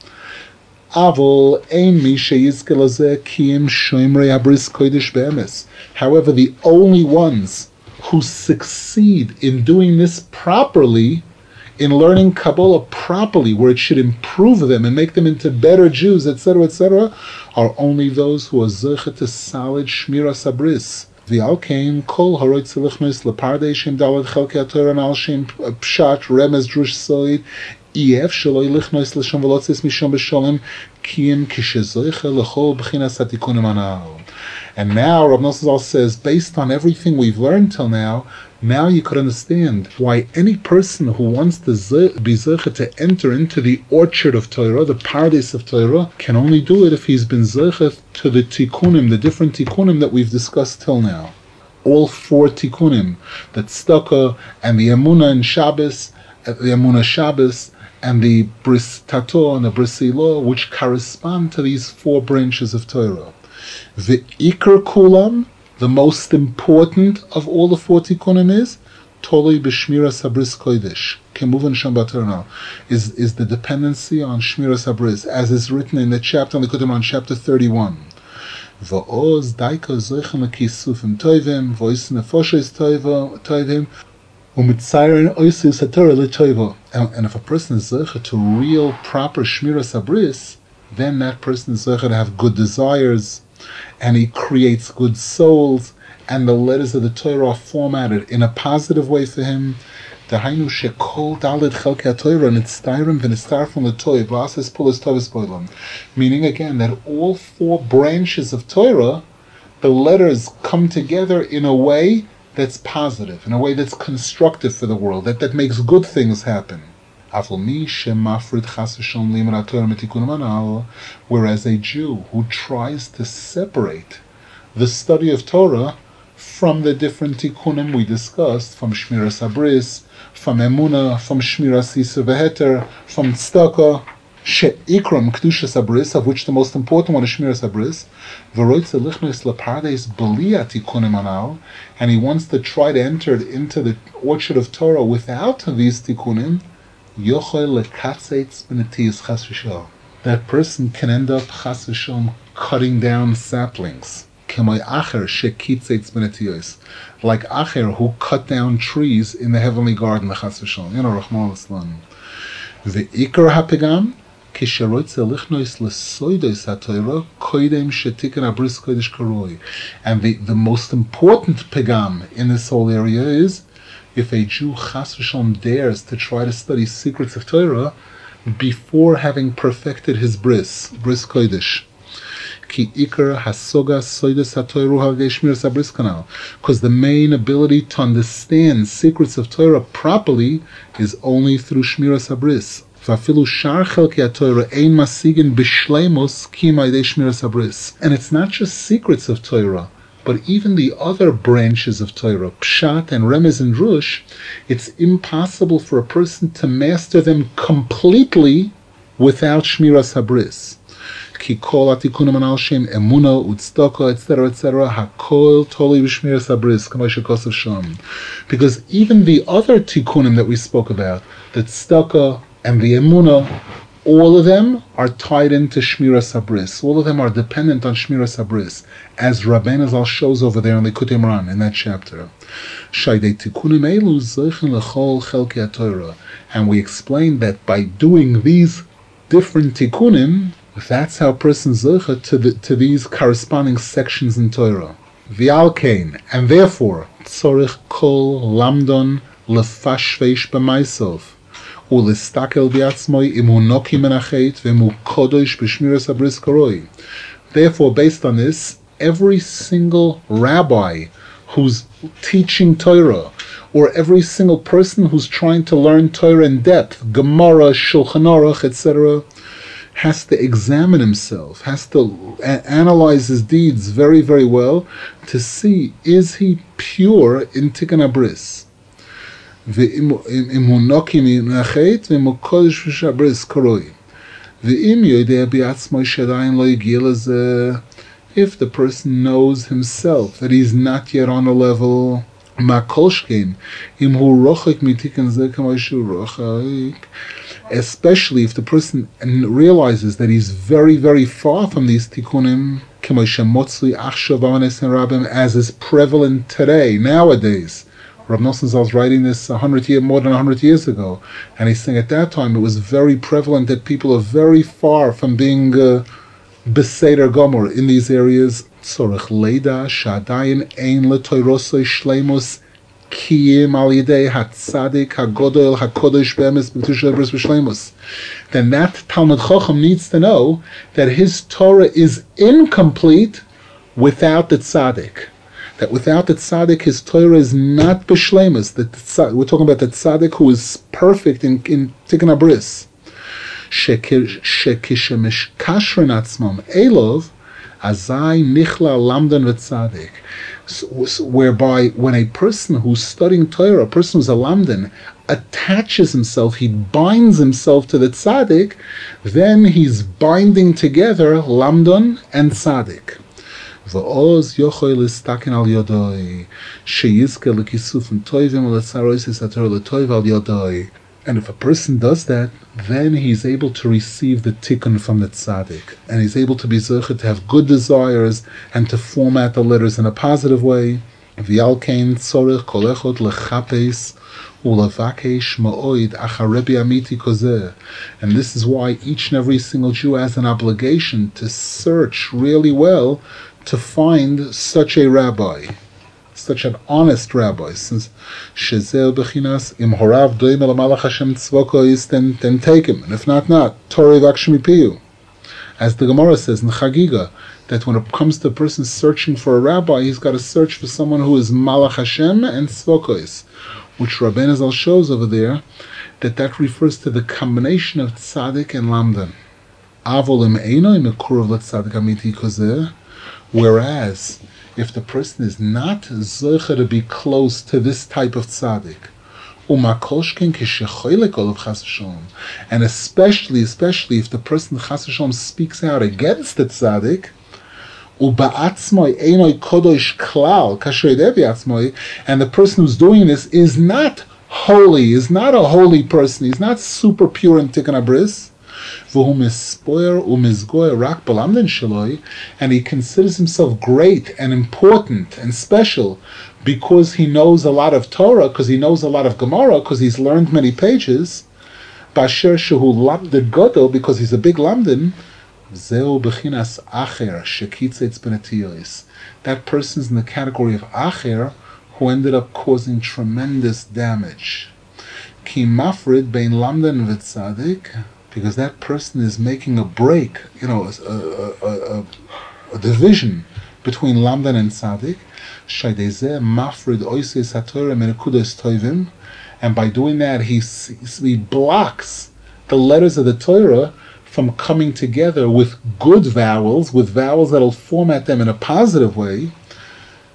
However, the only ones who succeed in doing this properly, in learning Kabbalah properly, where it should improve them and make them into better Jews, et cetera, et cetera, are only those who are zeicha to solid Shmiras HaBris. V'alkein kol haroitz lichnos lepardei shem dalad chelkei haTorah and al shem pshat remez drush soid ef sheloi lichnos l'shem v'lotzis mishom b'sholem kiyim kishezoicha l'chol b'chinas hatikunim anal. And now Rav Nosson Zal says, based on everything we've learned till now, now you could understand why any person who wants to be zeicha to enter into the orchard of Torah, the paradise of Torah, can only do it if he's been zeicha to the tikkunim, the different tikkunim that we've discussed till now. All four tikkunim, the tzedakah and the emunah and Shabbos, the emunah Shabbos, and the bris tato and the bris ilah, which correspond to these four branches of Torah. The ikar kulam, the most important of all the four tikkunim is Toloi b'shmiras habris kodesh. Kemuvan sham b'Torah is is the dependency on shmiras habris, as is written in the chapter on the Kudim chapter thirty-one. Va'oz daika zoichem lekisufim toivim, voice nefoshes toivim, umitzayin oisus haTorah l'toivo. And if a person is zoicha to real proper shmiras habris, then that person is zoicha to have good desires, and he creates good souls, and the letters of the Torah are formatted in a positive way for him. Dahainu shekol daled chelkei haTorah nitztayrim v'nistar from the Torah v'ases pulas tovas boilam. Meaning again that all four branches of Torah, the letters come together in a way that's positive, in a way that's constructive for the world, that, that makes good things happen. Whereas a Jew who tries to separate the study of Torah from the different tikkunim we discussed, from Shmiras HaBris, from Emunah, from Shmiras Yisur V'Heter, from Tzedakah, She'ikram Kedushas HaBris, of which the most important one is Shmiras HaBris, V'roitze lichnos lepardes b'lia tikkunim anal, and he wants to try to enter into the orchard of Torah without these tikkunim, that person can end up chas v'shalom cutting down saplings. Like Acher, who cut down trees in the heavenly garden, chas v'shalom. You know, Rahman al-Islam. Ve'ikar ha'pegam, kisharoitze lichnois l'soidos ha'Torah, koidem shetikon habris kodesh karoi. And the, the most important pegam in this whole area is, if a Jew chas v'shalom dares to try to study secrets of Torah before having perfected his bris, bris kodesh. Ki ikar hasoga soides haTorah havei shmiras habris kanal. Because the main ability to understand secrets of Torah properly is only through shmiras habris. V'afilu shar chelkei haTorah ein masigin b'shleimus ki ma'idei shmiras habris. And it's not just secrets of Torah, but even the other branches of Torah, Pshat and Remez and Rush, it's impossible for a person to master them completely without Shmiras Habris. Ki kol atikunim anal shem emuna utzdaka, et cetera, et cetera. Hakol toli b'shmiras habris, k'mo shekosav sham. Because even the other tikunim that we spoke about, the tzedakah and the emuna, all of them are tied into shmiras habris. All of them are dependent on shmiras habris, as Rabbeinu Zal shows over there in Likutei Moharan in that chapter. Shaydei tikunim elu zeichen lechol chelkei haTorah, and we explained that by doing these different tikunim, that's how a person zeicha to the, to these corresponding sections in Torah. V'alkein, and therefore tzorich kol lamdon lefashvesh b'maisav u'listakel b'atzmoi imu noki menachet v'mu kodosh b'shmiras habris koroi. Therefore, based on this, every single rabbi who's teaching Torah, or every single person who's trying to learn Torah in depth, Gemara, Shulchan Aruch, et cetera, has to examine himself, has to a- analyze his deeds very, very well to see, is he pure in Tikkun Habris? If the person knows himself that he's not yet on a level, especially if the person realizes that he's very, very far from these tikkunim, as is prevalent today, nowadays. Rav Nosson Zal was writing this a hundred year, more than a hundred years ago, and he's saying at that time it was very prevalent that people are very far from being uh, beseder gomor in these areas. Tzorech leida shadayin ein letoirosoi shleimus kiyim al yidei hatzadik hagodol hakodesh be'emes b'kedusha b'ris b'shleimus. Then that Talmud Chacham needs to know that his Torah is incomplete without the tzaddik. That without the tzaddik, his Torah is not b'shleimus. That tzaddik, we're talking about the tzaddik who is perfect in, in Tikkun Habris. Shekishemesh kashrin atzmam elov azai nichla lamdan v'tzadik. Whereby, when a person who's studying Torah, a person who's a lamdan, attaches himself, he binds himself to the tzaddik, then he's binding together lamdan and tzaddik. V'oz yochoy listakin al yodoi sheyizke lekisufim toivim u'letzaroisis haTorah letoiv al yodoi. And if a person does that, then he's able to receive the tikkun from the tzaddik, and he's able to be zeicha to have good desires and to format the letters in a positive way. V'alkein tzorech kol echad lechapes u'levakesh ma'oid achar Rebbe amiti kozeh. And this is why each and every single Jew has an obligation to search really well to find such a rabbi, such an honest rabbi, since Shezel Bechinas Im Horav Doim El Malach Hashem Tzvoko is, then then take him, and if not, not Torah Vakshmi Piyu. As the Gemara says in Chagiga, that when it comes to a person searching for a rabbi, he's got to search for someone who is Malach Hashem and Tzvokos, which Rabbeinu Zal shows over there, that that refers to the combination of Tzaddik and Lamdan. Avol Im Eino Im Ekurav LeTzaddik Amiti Kozeh. Whereas, if the person is not zeicha to be close to this type of tzaddik, and especially, especially if the person chas v'shalom speaks out against the tzaddik, and the person who's doing this is not holy, is not a holy person, he's not super pure in Tikkun Habris, and he considers himself great and important and special because he knows a lot of Torah, because he knows a lot of Gemara, because he's learned many pages, because he's a big lamdan. That person's in the category of acher who ended up causing tremendous damage. Ki mafrid bein lamdan v'tzadik, because that person is making a break, you know, a, a, a, a division between Lamdan and Tzaddik. And by doing that, he, he blocks the letters of the Torah from coming together with good vowels, with vowels that will format them in a positive way.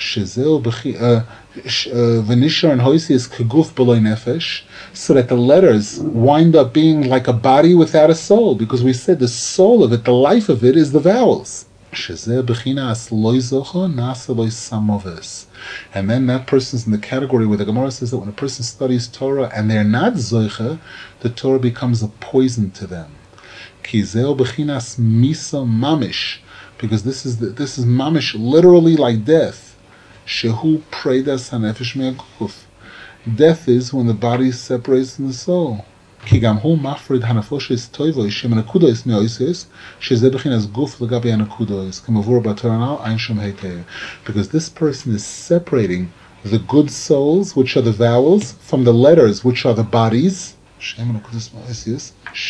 Shezel b'chi v'nishar and hoisi is keguf b'loy nefesh, so that the letters wind up being like a body without a soul, because we said the soul of it, the life of it, is the vowels. Shezel b'chinas loy zocha nasa loy samoves. And then that person's in the category where the Gemara says that when a person studies Torah and they're not zoicha, the Torah becomes a poison to them. Ki zeo b'chinas misa mamish, because this is the, this is mamish, literally like death. Shehu preidas hanefesh me'aguf. Death is when the body separates from the soul. Ki gam hu mafrid hanafoshes toivoy shemenakudois me'oises shezeh b'chinas guf l'gabi hanakudois k'mavur b'Torah ein shom heitei. Because this person is separating the good souls, which are the vowels, from the letters, which are the bodies. The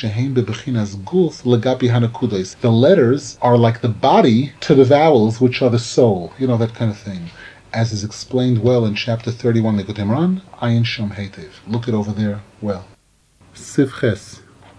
letters are like the body to the vowels, which are the soul. You know, that kind of thing. As is explained well in chapter thirty-one, Likutei Moharan, Ayin Shom Heitev. Look it over there well. Sivches.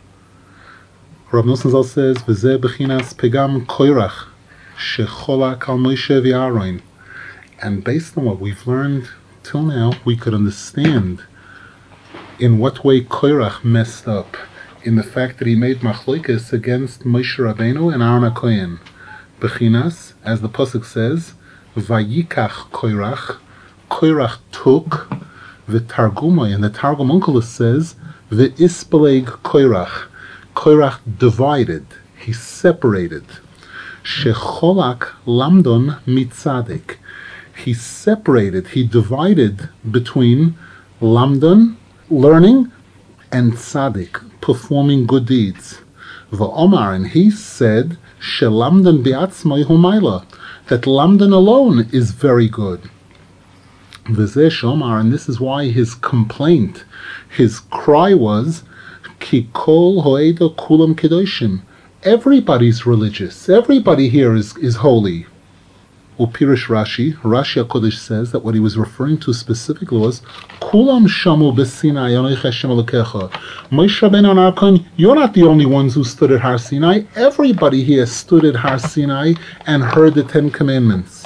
Rav Nosson Zal says, V'zeh b'chinas pegam koirach, shecholak al Moshe v'Aaron. And based on what we've learned till now, we could understand in what way Koirach messed up, in the fact that he made machlokes against Moshe Rabbeinu and Aaron HaKohen. Bechinas, as the pasuk says, Vayikach Koirach, Koirach took, v'targumai, and the Targum Onkelos says, v'ispeleg Koirach, Koirach divided, he separated. Shecholak lamdon mitzadik, he separated, he divided between lamdon, learning, and tzaddik, performing good deeds. V'omar, and he said, shelamdan bi'atzmai humayla, that lamdan alone is very good. V'zeh shomar, and this is why his complaint, his cry was, ki kol ho'eda kulam kedoshim, everybody's religious, everybody here is, is holy. Upirish Rashi, Rashi HaKodesh says that what he was referring to specifically was Kulam shamu b'Sinai Anoich Hashem Elokecha. Moshe Rabbeinu and Aaron, you're not the only ones who stood at Har Sinai. Everybody here stood at Har Sinai and heard the Ten Commandments.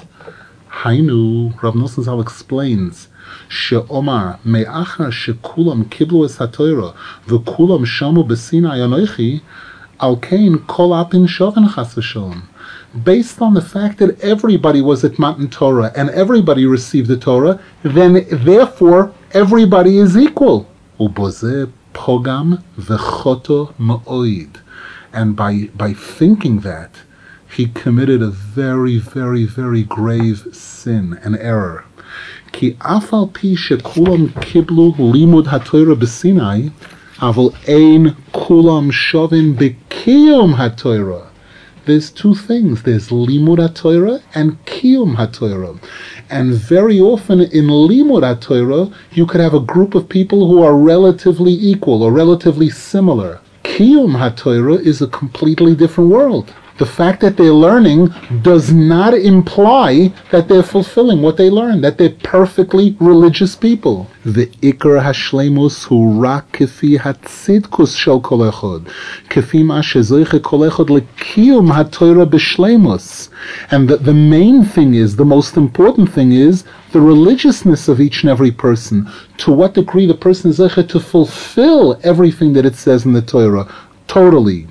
Hainu, Rav Nosson Zal explains, She'omar me'achar she'kulam kiblu es ha'Torah v'kulam shamu b'Sinai Anoichi al kein kol apin shoven chas v'sholom. Based on the fact that everybody was at Matan Torah and everybody received the Torah, then therefore everybody is equal. Ubozeh pogam v'choto ma'oid. And by, by thinking that, he committed a very, very, very grave sin, an error. Ki afal pi shekulam kiblu limud haTorah b'Sinai, aval ein kulam shovin b'kiyum haTorah. There's two things. There's Limud HaTorah and Kiyum HaTorah. And very often in Limud HaTorah, you could have a group of people who are relatively equal or relatively similar. Kiyum HaTorah is a completely different world. The fact that they're learning does not imply that they're fulfilling what they learn, that they're perfectly religious people. The Ikar Hashlemus hu rak kefi hatzidkus shel kol echad, kefi ma shezoiche kol echad lekiyum haTorah b'shlemus. And the, the main thing is, the most important thing is, the religiousness of each and every person. To what degree the person is zeiche to fulfill everything that it says in the Torah, totally.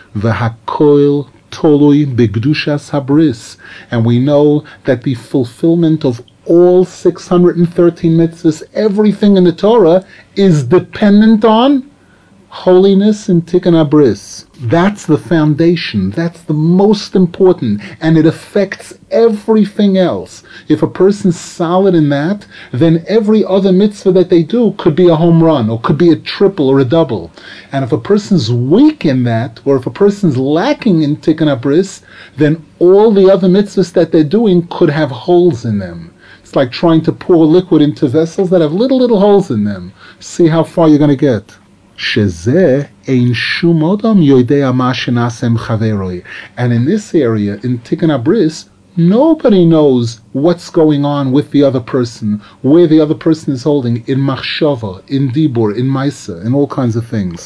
V'hakoil tolui b'gdushas habris, and we know that the fulfillment of all six hundred thirteen mitzvahs, everything in the Torah, is dependent on holiness and tikkun habris. That's the foundation. That's the most important, and it affects everything else. If a person's solid in that, then every other mitzvah that they do could be a home run, or could be a triple or a double. And if a person's weak in that, or if a person's lacking in tikkun habris, then all the other mitzvahs that they're doing could have holes in them. It's like trying to pour liquid into vessels that have little, little holes in them. See how far you're going to get. Shezeh ein shum odam yoidea ma shenasem chaveroi. And in this area, in Tikkun Habris, nobody knows what's going on with the other person, where the other person is holding, in machshava, in dibur, in maisa, in all kinds of things.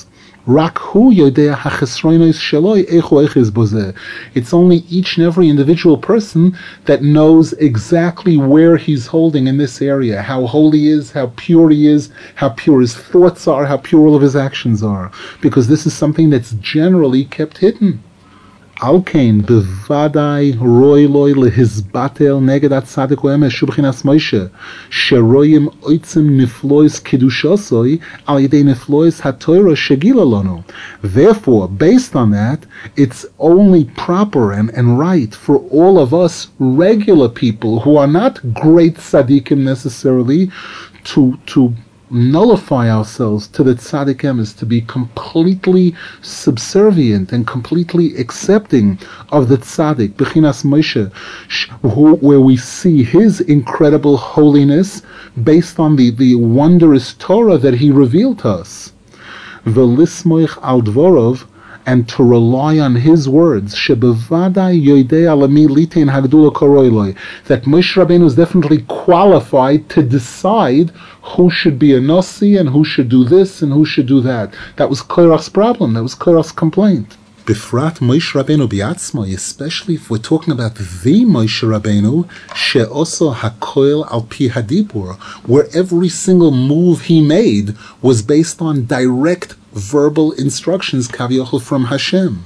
It's only each and every individual person that knows exactly where he's holding in this area, how holy he is, how pure he is, how pure his thoughts are, how pure all of his actions are. Because this is something that's generally kept hidden. Alkein bevadai roi loi lehizbatel neged atzadik oemes shubchinas Moshe sheroyim oitzim niflois kidushosoi al yedei niflois haTorah shegila lanu. Therefore, based on that, it's only proper and, and right for all of us regular people who are not great tzaddikim necessarily to to nullify ourselves to the tzaddik emes, to be completely subservient and completely accepting of the tzaddik, Bechinas Moshe, who, where we see his incredible holiness based on the, the wondrous Torah that he revealed to us. V'lismoich al dvorov, and to rely on his words, shebevadai yoidei alami litain hagdula koroiloi, that Moshe Rabbeinu is definitely qualified to decide who should be a nasi and who should do this and who should do that. That was Korach's problem. That was Korach's complaint. Bifrat Moshe Rabbeinu biatzmo, especially if we're talking about the Moshe Rabbeinu, she'oso hakoil al pi hadibur, where every single move he made was based on direct verbal instructions, kaviyachol, from Hashem.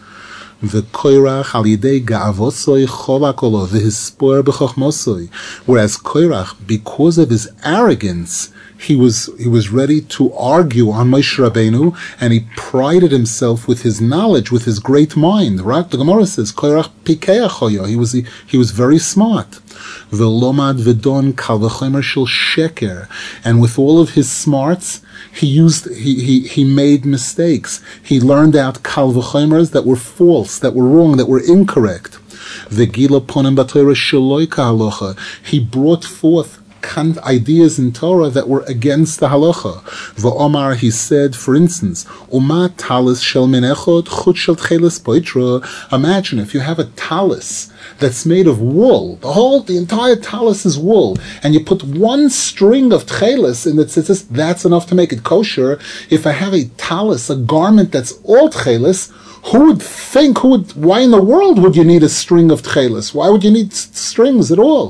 V'koirach al yidei ga'avosoi cholakolo v'hispor b'chochmosoi, whereas Korach, because of his arrogance, he was he was ready to argue on Moshe Rabbeinu, and he prided himself with his knowledge, with his great mind. Right? The Gemara says, Korach pikeachoyo. He was he, he was very smart. V'lomad v'don kal v'chomer shel sheker, and with all of his smarts, he used he he he made mistakes. He learned out kal v'chomers that were false, that were wrong, that were incorrect. V'gila ponim b'Torah sheloi ka'halacha. He brought forth ideas in Torah that were against the halacha. V'omar, he said, for instance, Uma talis shel min echod chut shel tcheles poitra. Imagine if you have a talis that's made of wool, the whole, the entire talis is wool, and you put one string of tcheles in the tzitzis, that's enough to make it kosher. If I have a talis, a garment that's all tcheles, who would think, who would, why in the world would you need a string of tcheles? Why would you need strings at all?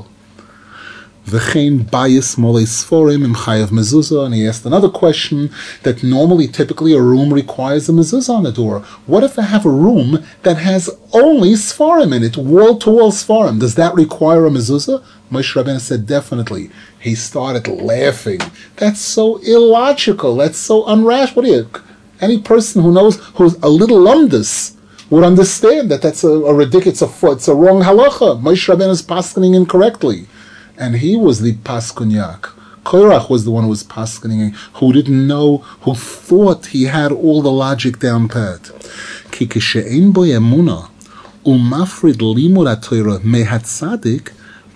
V'chein bayis molei sforim im chayav mezuzah, and he asked another question that normally, typically, a room requires a mezuzah on the door. What if I have a room that has only sforim in it, wall-to-wall sforim? Does that require a mezuzah? Moshe Rabbeinu said, definitely. He started laughing. That's so illogical. That's so unrational. What do you? Any person who knows, who's a little lumdus, would understand that that's a, a ridiculous, it's a, it's a wrong halacha. Moshe Rabbeinu is paskening incorrectly. And he was the paskunyak. Korach was the one who was paskening, who didn't know, who thought he had all the logic down pat. Ki kishe'ein bo emuna umafrid limud haTorah mehatzadik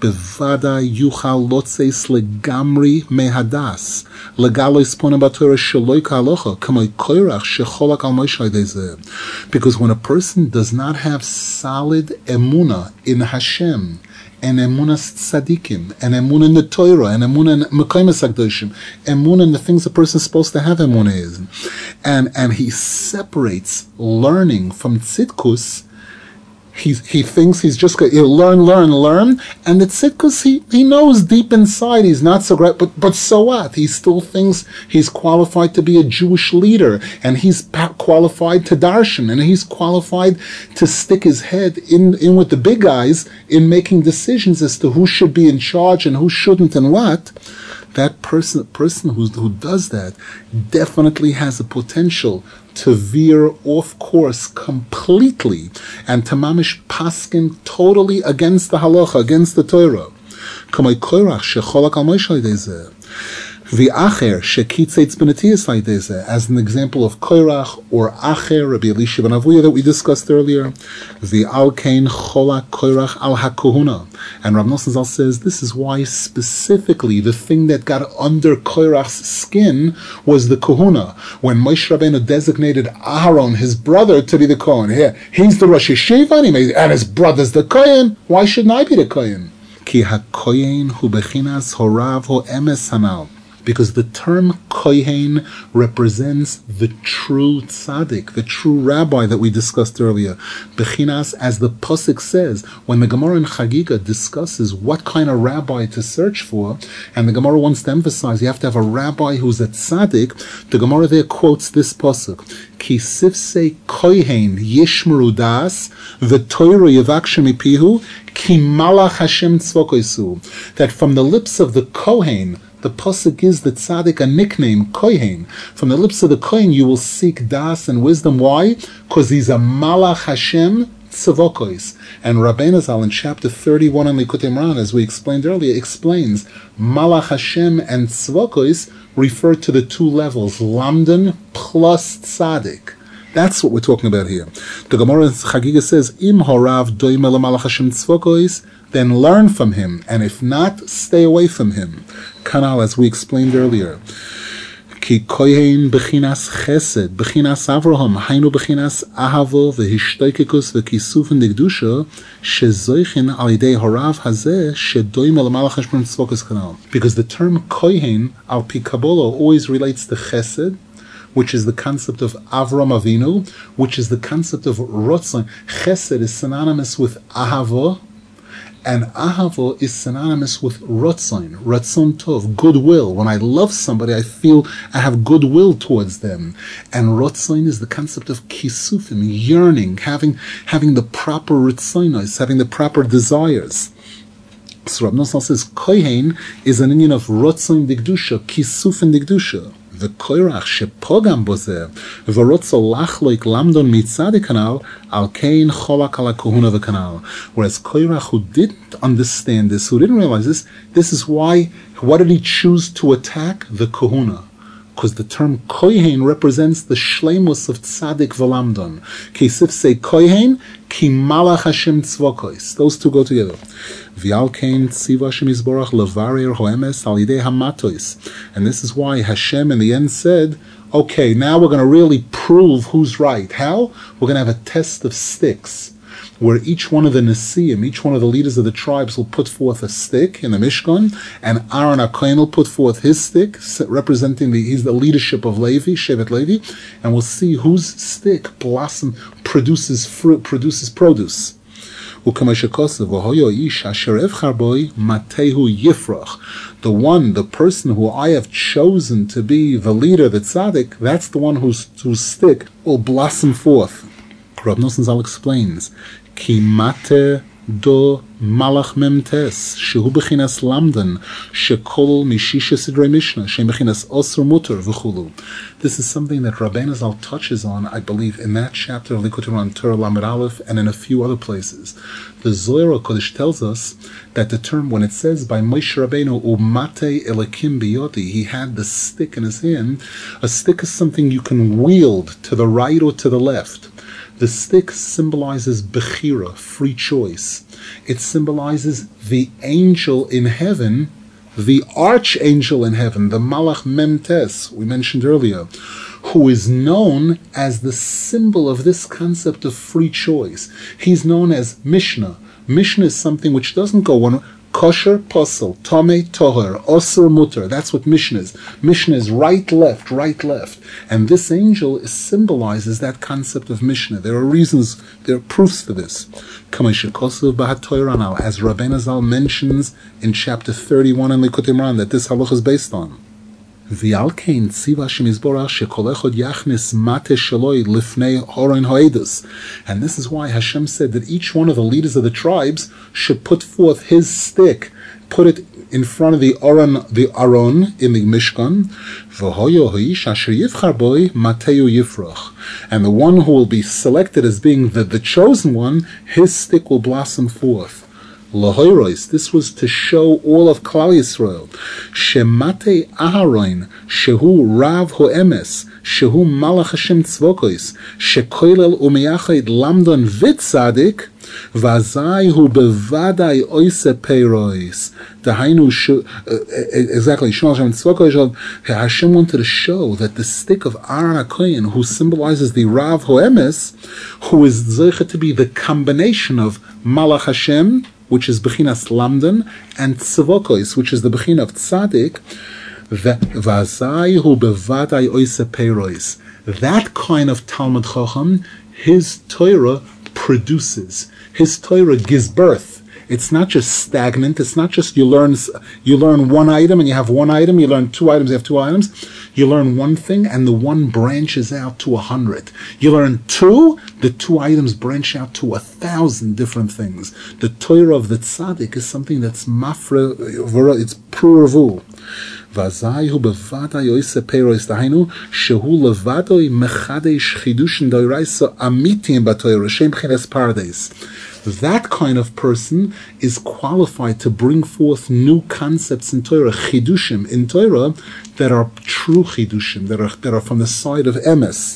bevada yuchal lotzeis legamri mehadas legalois ponim b'Torah sheloi ka'halacha kamei Korach shecholak al Moshe dezeh. Because when a person does not have solid emuna in Hashem, and emunas tzadikim, and emun in the Torah, and emun in mekaymes hakdoshim, emun in the things a person is supposed to have emun is, and and he separates learning from tzidkus. He he thinks he's just going to learn, learn, learn, and the tzidkus, he, he knows deep inside he's not so great, but but so what? He still thinks he's qualified to be a Jewish leader, and he's qualified to darshan, and he's qualified to stick his head in, in with the big guys in making decisions as to who should be in charge and who shouldn't and what. That person person who who does that definitely has a potential to veer off course completely and to mamish paskin totally against the halacha, against the Torah. Kamei Korach shecholak al Moshe dezeh. V'acher shekitzeitz b'netiyas dezeh, as an example of Korach or Acher, Rabbi Elisha ben Avuya that we discussed earlier. V'alkein cholak Korach al hakohuna. And Rav Nosson Zal says this is why specifically the thing that got under Korach's skin was the kohuna. When Moshe Rabbeinu designated Aharon, his brother, to be the Kohen, here he's the Rosh Yeshiva, and his brother's the Kohen. Why shouldn't I be the Kohen? Ki hakohen hu bechinas horav ho emes hanal. Because the term kohen represents the true tzaddik, the true rabbi that we discussed earlier. Bechinas, as the pasuk says, when the Gemara in Chagiga discusses what kind of rabbi to search for, and the Gemara wants to emphasize you have to have a rabbi who's a tzaddik, the Gemara there quotes this pasuk: Ki sifsei kohen yishmeru das, v'toiro yavakshem mipihu, ki malach Hashem tzvokoisu. That from the lips of the kohen, the pasuk gives the tzaddik a nickname, kohen. From the lips of the kohen you will seek das and wisdom. Why? Because he's a malach Hashem tzvokois. And Rabbeinu Zal in chapter thirty-one in Likutei Moharan, as we explained earlier, explains malach Hashem and tzvokois refer to the two levels, lamdan plus tzaddik. That's what we're talking about here. The Gemara in Chagiga says, Im horav doime lemalach Hashem tzvokois, then learn from him, and if not, stay away from him. Kanal, as we explained earlier. Ki kohen bechinas chesed, bechinas Avraham, hainu bechinas ahavo v'hishtoikekus v'kisufen degdusha, shezoichin al yidei horav hazeh shedoim lemalach Hashem tzvokois kanal. Because the term kohen, al pi Kabbalah, always relates to chesed, which is the concept of Avram Avinu, which is the concept of Rotzon. Chesed is synonymous with Ahava, and Ahava is synonymous with Rotzon, Ratzon Tov, goodwill. When I love somebody, I feel I have goodwill towards them. And Rotzon is the concept of Kisufim, yearning, having having the proper Ritzonos, having the proper desires. So Rav Nosson says, Kohen is an union of Rotzon Digdusha, Kisufin Digdusha. V'koirach shepogam bozeh v'rotzo lachloik lamdon mitzadik kanal al kein cholak ala kohuna v'kanal. Whereas Koirach, who didn't understand this, who didn't realize this, this is why, why did he choose to attack the kohuna? Because the term kohen represents the shleimus of tzaddik v'lamdon. Kesif say kohen, ki malach Hashem tzvokois. Those two go together. V'al kein tziva Hashem yizborach levarer hoemes al yidei hamatois. And this is why Hashem in the end said, okay, now we're going to really prove who's right. How? We're going to have a test of sticks, where each one of the Nesiim, each one of the leaders of the tribes will put forth a stick in the Mishkan, and Aaron HaKohen will put forth his stick, representing the, he's the leadership of Levi, Shevet Levi, and we'll see whose stick blossom produces fruit, produces produce. The one, the person who I have chosen to be the leader, the tzaddik, that's the one whose, whose stick will blossom forth. Rav Nosson Zal explains, Ki mate do malach memtes, shehu bechinas lamdan, shekol mishisha sidrei mishnah, shem bechinas osur muter v'chulu. This is something that Rabbeinu Zal touches on, I believe, in that chapter of Likutei Moharan Torah Lamed Aleph and in a few other places. The Zohar HaKodesh tells us that the term, when it says by Moshe Rabbeinu, umate elikim biyoti, he had the stick in his hand, a stick is something you can wield to the right or to the left. The stick symbolizes Bechira, free choice. It symbolizes the angel in heaven, the archangel in heaven, the Malach Memtes, we mentioned earlier, who is known as the symbol of this concept of free choice. He's known as Mishnah. Mishnah is something which doesn't go on kosher, posel, tome, toher, osir, mutter. That's what Mishnah is. Mishnah is right, left, right, left. And this angel is, symbolizes that concept of Mishnah. There are reasons, there are proofs for this. As Rabbeinu Zal mentions in chapter thirty-one in Likutei Moharan that this halach is based on. And this is why Hashem said that each one of the leaders of the tribes should put forth his stick, put it in front of the Aron, the Aron in the Mishkan, and the one who will be selected as being the, the chosen one, his stick will blossom forth. Lahoiros, this was to show all of Klal Yisrael. Shemate Aharon, shehu Rav Hoemes, shehu Malach Hashem Tzvokois, shekoilel umeyachid lamdon vitzadik, vazai hu bevadai oise peirois. Dahainu, exactly, Shema Hashem Tzvokois. Hashem wanted to show that the stick of Aaron HaKohen, who symbolizes the Rav Hoemes, who is zeicha to be the combination of Malach Hashem, which is Bechinas Lamdan, and Tzvokois, which is the Bechina of Tzaddik, That kind of Talmud Chacham, his Torah produces. His Torah gives birth. It's not just stagnant. It's not just you learn you learn one item and you have one item. You learn two items, you have two items. You learn one thing and the one branches out to a hundred. You learn two, the two items branch out to a thousand different things. The Torah of the Tzaddik is something that's mafre, it's puravu. Vazayu bevada yoise perois dahainu shehu levadoi mechadesh chidushin doiraisa amitim batoira shem chines pardes. That kind of person is qualified to bring forth new concepts in Torah, chidushim in Torah, that are true chidushim, that are that are from the side of emes.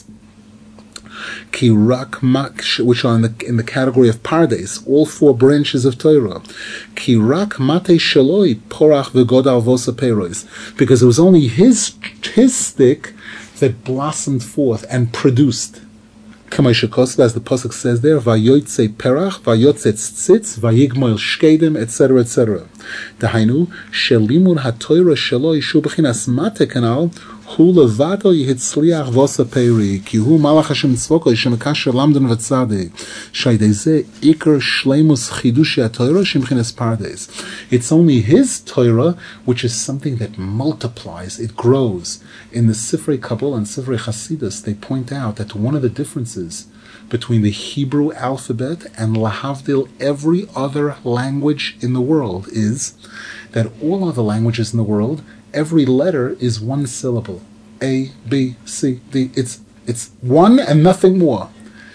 Ki rak mak, which are in the in the category of pardes, all four branches of Torah. Ki rak mate shaloi porach v'godal vosa perois, because it was only his his stick that blossomed forth and produced. As the pasuk says there, vayotze perach, vayotze tzitz, vayigmoil shkedim, et cetera, et cetera. Dahainu shelimur haTorah shelo yishu b'chinas mate kanal hu levado yihitzliach vosa peri ki hu malach Hashem tzvoko yishemekasher lamdan v'tzadei shaydei ikar shleimus chidushi haTorah shemchinas pardes. It's only his Torah which is something that multiplies, it grows. In the Sifrei Kabbalah and Sifrei Chasidus, they point out that one of the differences between the Hebrew alphabet and lahavdil every other language in the world is that all other languages in the world, every letter is one syllable. A, B, C, D. It's it's one and nothing more.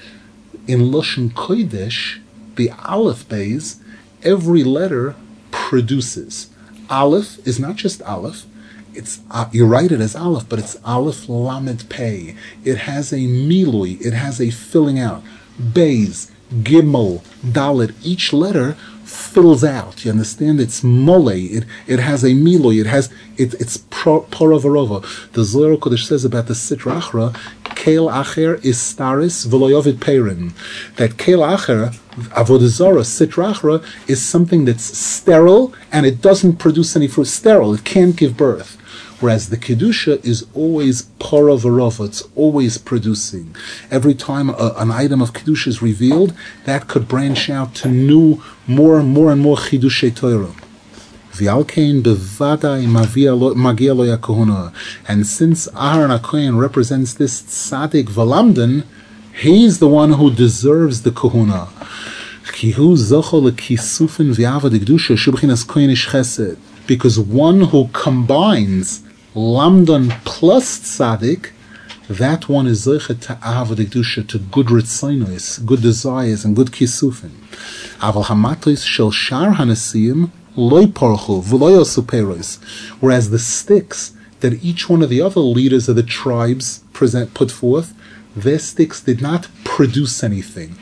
In Lashon Kodesh, the Aleph Beis, every letter produces. Aleph is not just Aleph. It's uh, you write it as Aleph, but it's Aleph Lamed Pei. It has a milui. It has a filling out. Beis, Gimel, Dalet. Each letter fills out. You understand? It's mole. It it has a milui. It has it. It's porovarova. The Zohar Kodesh says about the Sitra Achra, Keil Acher is staris v'loyovid peirin. That Keil Acher, Avodah Zarah, Sitra Achra, is something that's sterile and it doesn't produce any fruit. Sterile. It can't give birth. Whereas the Kedusha is always porovarova, it's always producing. Every time a, an item of Kedusha is revealed, that could branch out to new, more and more and more Chidushei Torah. V'alkein bevadai magia lo yakohuna. And since Aharon HaKohen represents this tzaddik v'lamdan, he's the one who deserves the kohuna. Kihu zocho lekisufin v'avad kedusha shubchinas kohen ish chesed. Because one who combines Lamdan plus Tzaddik, that one is Zeichet to Ahava Kedusha, to good Ritzonos, good desires, and good Kisufin. Aval Hamatos Shel Shar Hanasiyim Loi Porchu V'Loi Osu Peros. Whereas the sticks that each one of the other leaders of the tribes present put forth, their sticks did not produce anything.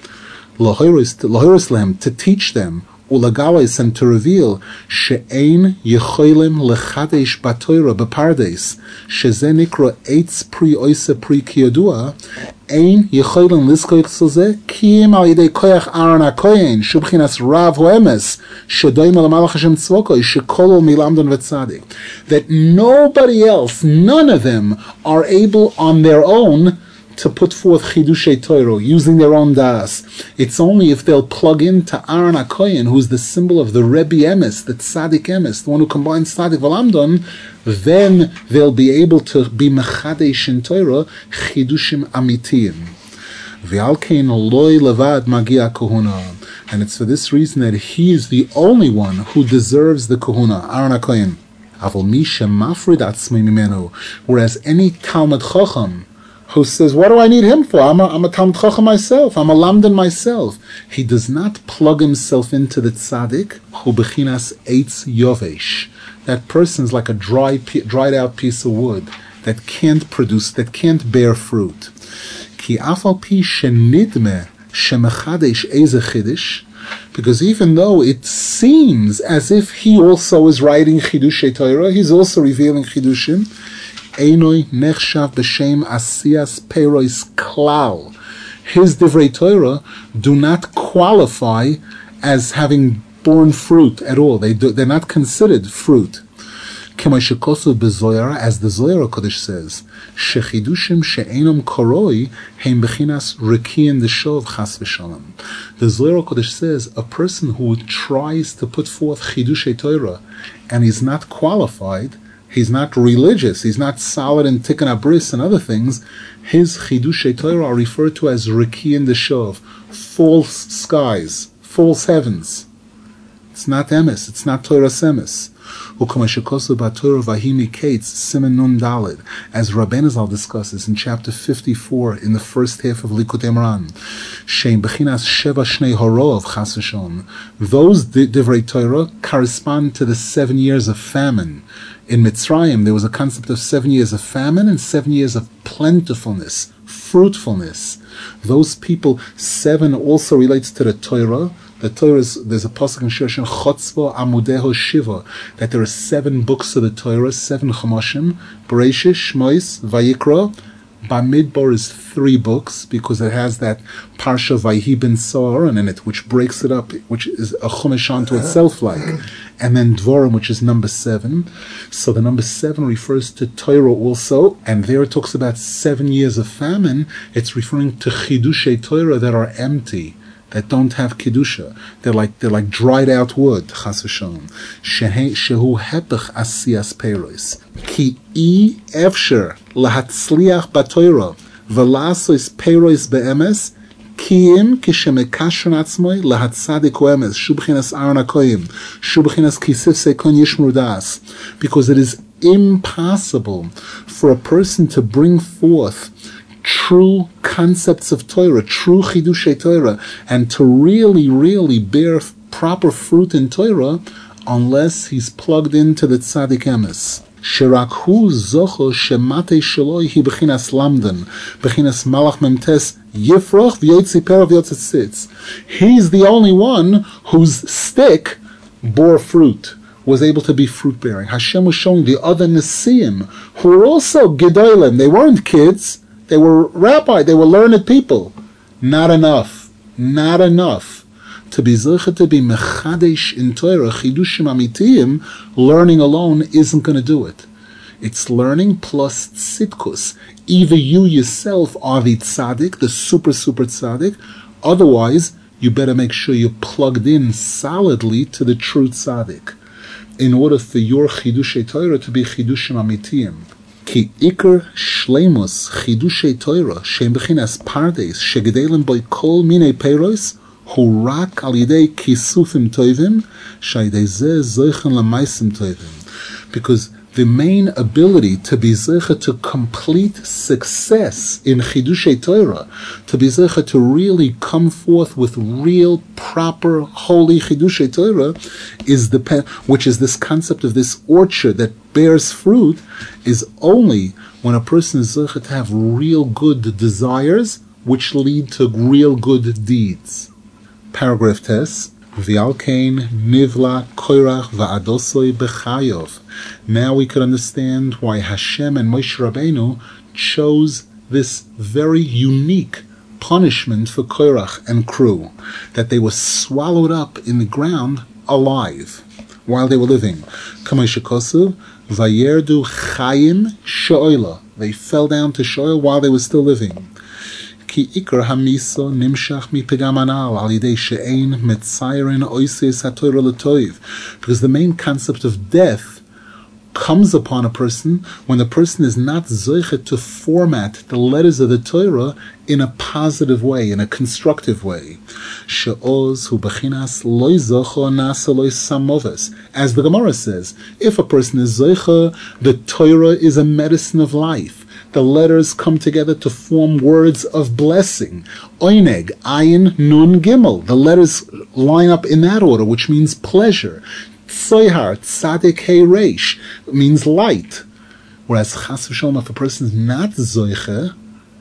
Lahiris Lem, to teach them, Ulagawais, and to reveal she'ein yecholim lechadesh batoira bepardes sheze nikra eitz pri oise pri kiyodua ein yecholim liskoich soze kiyim al yidei koyach Aharon HaKohen shubchinas rav hoemes shedoim al malach Hashem tzvoko shekolo milamdon v'tzadik. That nobody else, none of them, are able on their own to put forth Chidushei Torah, using their own das. It's only if they'll plug into Aharon HaKohen, who's the symbol of the Rebbe Emes, the Tzaddik Emes, the one who combines Tzaddik V'Lamdon, then they'll be able to be Mechadesh in Torah, Chidushim Amitiyim. V'alkein loy levad magia kohuna. And it's for this reason that he is the only one who deserves the kohuna, Aharon HaKohen. Avol mi shemafrid atzmei mimenu. Whereas any Talmud Chacham who says, what do I need him for? I'm a, I'm a Talmud Chacham myself. I'm a Lamdan myself. He does not plug himself into the Tzaddik, hu bechinas eitz yovesh. That person's like a dry, dried out piece of wood that can't produce, that can't bear fruit. Ki afal pi shenidme shemechadesh eze chidish, because even though it seems as if he also is writing Chidushei Torah, he's also revealing Chidushim, Einoi nechshav b'shem asiyas perois klal. His divrei Torah do not qualify as having borne fruit at all. They do, they're not considered fruit. K'may bezoyara, as the Zohar Kodesh says, shechidushim she'enam koroi heim bechinas rekiyin deshov chas v'shalom. The Zohar Kodesh says a person who tries to put forth chidushay Torah and is not qualified, he's not religious, he's not solid in tikkun abris and other things, his chidushay Torah are referred to as rekiyin deshov, false skies, false heavens. It's not emes, it's not Torah semes. As Rabbeinu Zal discusses in chapter fifty-four in the first half of Likutei Moharan, those divrei Torah correspond to the seven years of famine. In Mitzrayim, there was a concept of seven years of famine and seven years of plentifulness, fruitfulness. Those people, seven also relates to the Torah. The Torah is, there's a pasuk in Shoshan Chotzvo Amudeho Shiva, that there are seven books of the Torah, seven Chumashim, Bereshis, Shmois, Vayikra. Bamidbar is three books because it has that Parsha Vayhi ben Sa'aron in it, which breaks it up, which is a Chumash unto itself like. And then Dvorim, which is number seven. So the number seven refers to Torah also, and there it talks about seven years of famine. It's referring to Chidushay Torah that are empty, that don't have kedusha. They're like they're like dried out wood. Chas v'shalom. Shehu hepech asiyas peiros. Ki I efsher lahatzliach batoira v'lasos peiros beemes kiyim kishemekashon atzmoi lahatzadik emes shubchinas aron hakoyim shubchinas kisif sekon yishmur das. Because it is impossible for a person to bring forth true concepts of Torah, true Chidushay Torah, and to really, really bear proper fruit in Torah unless he's plugged into the Tzaddik Emes. Sherakhu zocho shemate shaloi hi bechinas lamdan, bechinas malach memtes yifroch v'yotzi perav v'yotzit. He's the only one whose stick bore fruit, was able to be fruit-bearing. Hashem was showing the other Nesiim, who were also Gedolim. They weren't kids. They were rabbi, they were learned people. Not enough. Not enough. To be zeichet, to be mechadesh in Torah, chidushim amitiyim, learning alone isn't going to do it. It's learning plus tzidkus. Either you yourself are the tzaddik, the super, super tzaddik, otherwise you better make sure you're plugged in solidly to the true tzaddik in order for your chidushay Torah to be chidushim amitiyim. Ki ikar shleimus chidushay Torah shem bechinas pardes shegedelim by kol minei peiros hu rak al yidei kisufim tovim shaydei zeh zoichen lamaisim tovim. Because the main ability to be zecha to complete success in chidushay Torah, to be zecha to really come forth with real, proper, holy chidushay Torah, is the which is this concept of this orchard that bears fruit, is only when a person is zecha to have real good desires, which lead to real good deeds. Paragraph Tes. V'alkein nivla koirach va'adosoi b'chayov. Now we could understand why Hashem and Moshe Rabbeinu chose this very unique punishment for Koirach and crew, that they were swallowed up in the ground alive while they were living. Kamei shekosu vayerdu chayim she'oila. They fell down to Sheol while they were still living. Ki ikar hamiso nimshach mi pegamanal al yidei she'ein metzayrin oises haTorah l'toiv. Because the main concept of death comes upon a person when the person is not zoichet to format the letters of the Torah in a positive way, in a constructive way. She'oz hu bechinas loy zocho nasa loy samoves. As the Gemara says, if a person is zoicha, the Torah is a medicine of life. The letters come together to form words of blessing. Oineg, ayin, nun, gimel. The letters line up in that order, which means pleasure. Tzoyhar, tzadik, hey, reish, means light. Whereas chas v'sholom, if a person is not zoiche,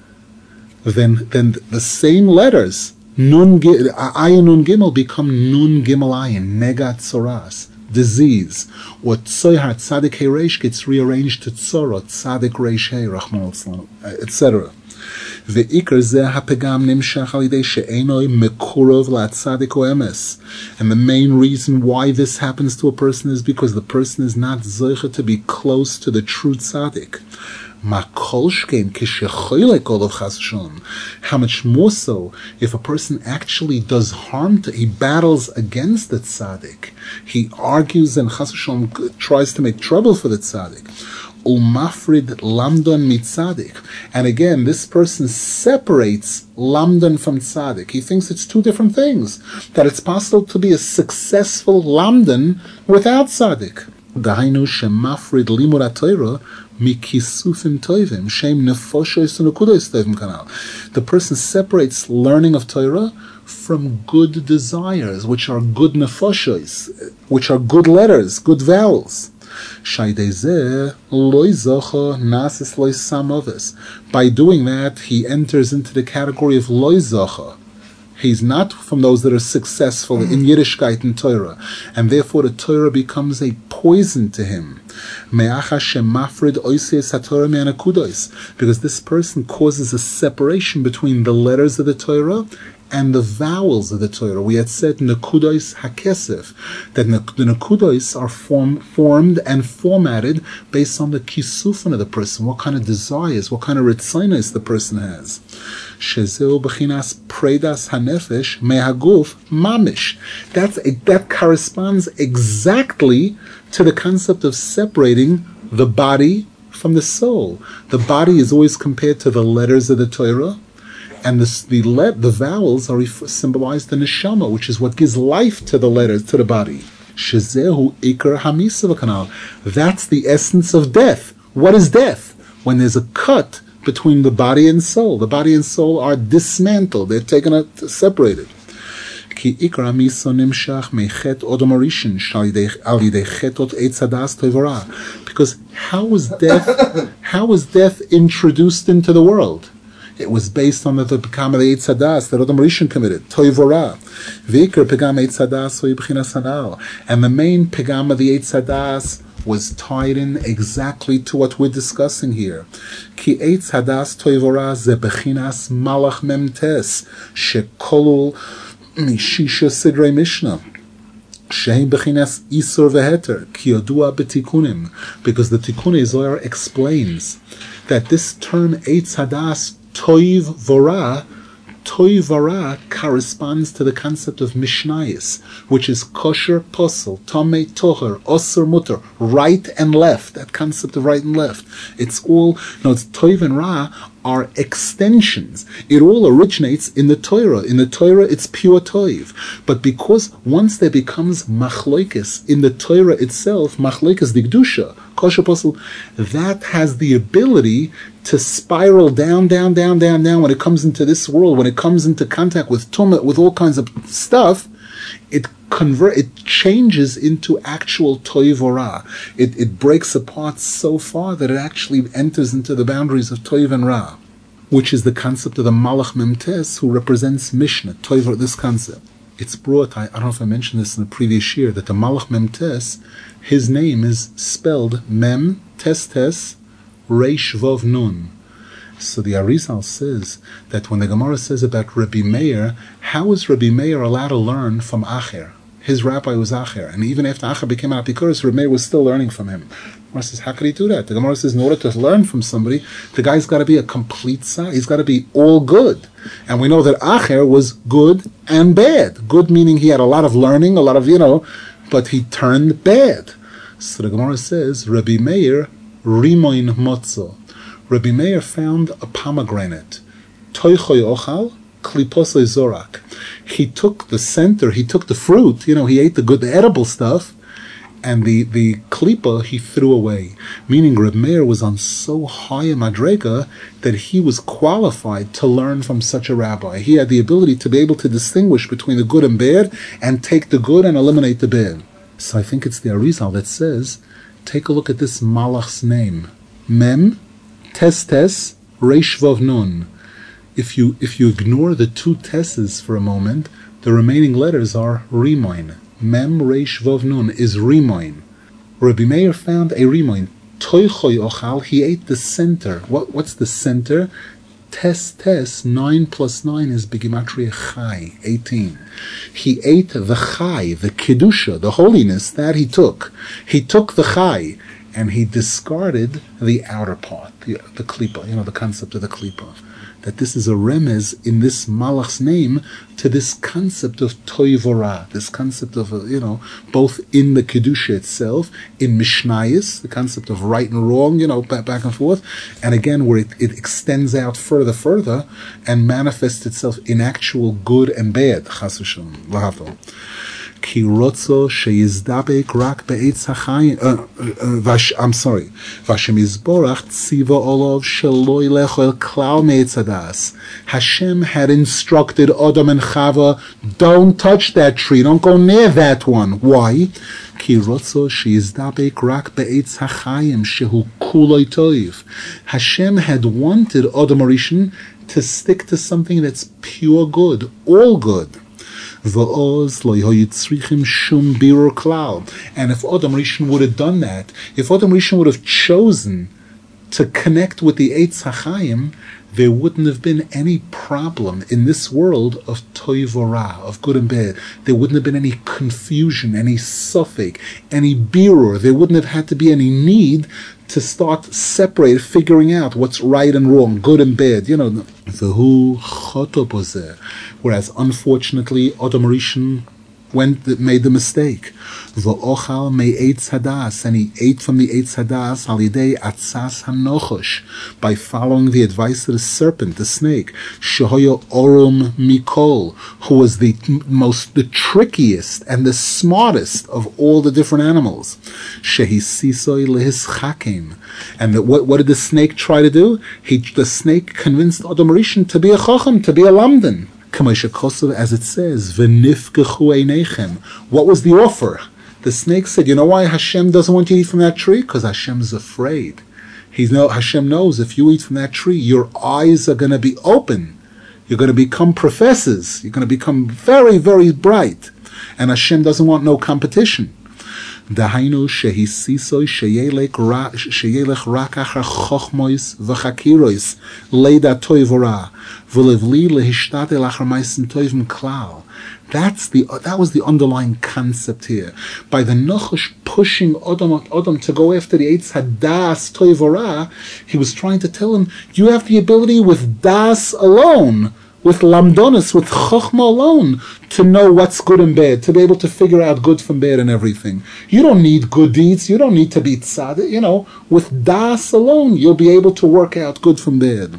then then the same letters, nun, ayin, nun, gimel, become nun, gimel, ayin, negat, tzoras. Disease, or tzoyhar tzadik hey reish gets rearranged to tzorot tzadik reish hey rachman al, et cetera. Ve'ikar zeh hapegam nimshach al yidei she'enoi mekurov la'tzadik o emes. And the main reason why this happens to a person is because the person is not zoicha to be close to the true tzaddik. How much more so if a person actually does harm to, he battles against the tzaddik, he argues and chas v'shalom tries to make trouble for the tzaddik. Umafrid lamdon mitzadik, and again, this person separates lamdon from tzaddik. He thinks it's two different things. That it's possible to be a successful lamdon without tzaddik. Dahainu shemafrid limud haTorah mikisufim toivim shem nefoshes u'nekudos toivim kanal. The person separates learning of Torah from good desires, which are good nefoshes, which are good letters, good vowels. By doing that, he enters into the category of loy zocha. He's not from those that are successful in Yiddishkeit and Torah, and therefore the Torah becomes a poison to him. Because this person causes a separation between the letters of the Torah and the vowels of the Torah. We had said nekudos hakesef, that the nekudos are form, formed and formatted based on the kisufin of the person, what kind of desires, what kind of ritzinos the person has. Shezeu b'chinas predas hanefesh mehaguf mamish. That's a, that corresponds exactly to the concept of separating the body from the soul. The body is always compared to the letters of the Torah, and the the, let, the vowels are symbolized the neshama, which is what gives life to the letters, to the body. Shezehu ikar hamisa v'kanal. That's the essence of death. What is death? When there's a cut between the body and soul. The body and soul are dismantled. They're taken out, separated. Ki ikar hamisa nimshach mechet odom harishin shal yidei chetot eitz hadas toivara. Because how was death? How was death introduced into the world? It was based on the pegam of the Eitz Hadas that Adam Rishon committed, Toivora. V'ikar pegam Eitz Hadas hu b'chinas hanal. And the main pegam of the Eitz Hadas was tied in exactly to what we're discussing here. Ki Eitz Hadas Toivora ze b'chinas malach memtes shekolul mishisha sidrei mishnah. Shehem b'chinas isur v'heter ki yodua b'tikunim. Because the Tikunei Zohar explains that this term Eitz Hadas Toiv Vora, Toiv Vora corresponds to the concept of Mishnayos, which is kosher posel, tomei toher, osur mutter, right and left. That concept of right and left. It's all, no, it's Toiv and Ra are extensions. It all originates in the Torah. In the Torah, it's pure Toiv. But because once there becomes machloikis in the Torah itself, machloikis digdusha, kosher posel, that has the ability to spiral down, down, down, down, down when it comes into this world, when it comes into contact with tumah, with all kinds of stuff, it convert, it changes into actual toiv ra. It it breaks apart so far that it actually enters into the boundaries of toiv and ra, which is the concept of the malach memtes, who represents Mishnah, toiv, this concept. It's brought, I, I don't know if I mentioned this in the previous year, that the malach memtes, his name is spelled mem, tes tes, reish vov nun. So the Arizal says that when the Gemara says about Rabbi Meir, how is Rabbi Meir allowed to learn from Acher? His rabbi was Acher, and even after Acher became an Apikuros, Rabbi Meir was still learning from him. The Gemara says, how could he do that? The Gemara says, in order to learn from somebody, the guy's got to be a complete side. He's got to be all good. And we know that Acher was good and bad. Good meaning he had a lot of learning, a lot of, you know, but he turned bad. So the Gemara says, Rabbi Meir, Rimoin Motzo. Rabbi Meir found a pomegranate. Toichoy ochal, kliposoi zorak. He took the center, he took the fruit, you know, he ate the good, the edible stuff, and the, the klipa he threw away. Meaning Rabbi Meir was on so high a madrega that he was qualified to learn from such a rabbi. He had the ability to be able to distinguish between the good and bad, and take the good and eliminate the bad. So I think it's the Arizal that says, take a look at this malach's name. Mem, tes tes, reish vav nun. If you if you ignore the two tesses for a moment, the remaining letters are rimoin. Mem reish vav nun is rimoin. Rabbi Meir found a rimoin. Toichoy ochal, he ate the center. What what's the center? Tes tes, nine plus nine is Begimatria Chai, eighteen. He ate the Chai, the Kedusha, the holiness, that he took. He took the Chai, and he discarded the outer part, the, the Klippa, you know, the concept of the Klippa. That this is a remez in this Malach's name to this concept of Toivora, this concept of, you know, both in the Kedusha itself, in Mishnayos, the concept of right and wrong, you know, back, back and forth, and again where it, it extends out further, further, and manifests itself in actual good and bad. Chas v'shalom, lahavdol. Ki rotzo sheyizdabek rak be'etz hachayim. I'm sorry. Vashem yizborach tziva olov shelo yilech el klal me'etz hadas. Hashem had instructed Adam and Chava, don't touch that tree, don't go near that one. Why? Ki rotzo sheyizdabek rak be'etz hachayim shehu kuloi toiv. Hashem had wanted Adam Rishon to stick to something that's pure good, all good. And if Adam Rishon would have done that, if Adam Rishon would have chosen to connect with the Eitz HaChaim, there wouldn't have been any problem in this world of toiv or ra, of good and bad. There wouldn't have been any confusion, any suffix, any birur. There wouldn't have had to be any need to start separate, figuring out what's right and wrong, good and bad. You know, v'hu choto bozeh. Whereas, unfortunately, Adam Rishon went made the mistake. V'ochal me'etz hadas, and he ate from the eitz hadas al yidei atzas hanochosh, by following the advice of the serpent, the snake. Shehoyo orum mikol, who was the most, the trickiest and the smartest of all the different animals. Shehisisoy lehischakim, and the, what what did the snake try to do? He the snake convinced Adam Rishon to be a chacham, to be a lamdan. As it says, what was the offer? The snake said, you know why Hashem doesn't want you to eat from that tree? Because Hashem's afraid. He's know, Hashem knows if you eat from that tree, your eyes are going to be open. You're going to become professors. You're going to become very, very bright. And Hashem doesn't want no competition. Dahainu shehisisoy sheyelech rak achar chochmois v'chakirois leida toivora v'levli lehishtate lachar ma'asim toivim klal. That's the that was the underlying concept here. By the Nachash pushing Adam, Adam to go after the Eitz Hadas Toivora, he was trying to tell him, you have the ability with Das alone, with Lamdonis, with Chochma alone, to know what's good and bad, to be able to figure out good from bad and everything. You don't need good deeds, you don't need to be tzaddik, you know, with Das alone, you'll be able to work out good from bad.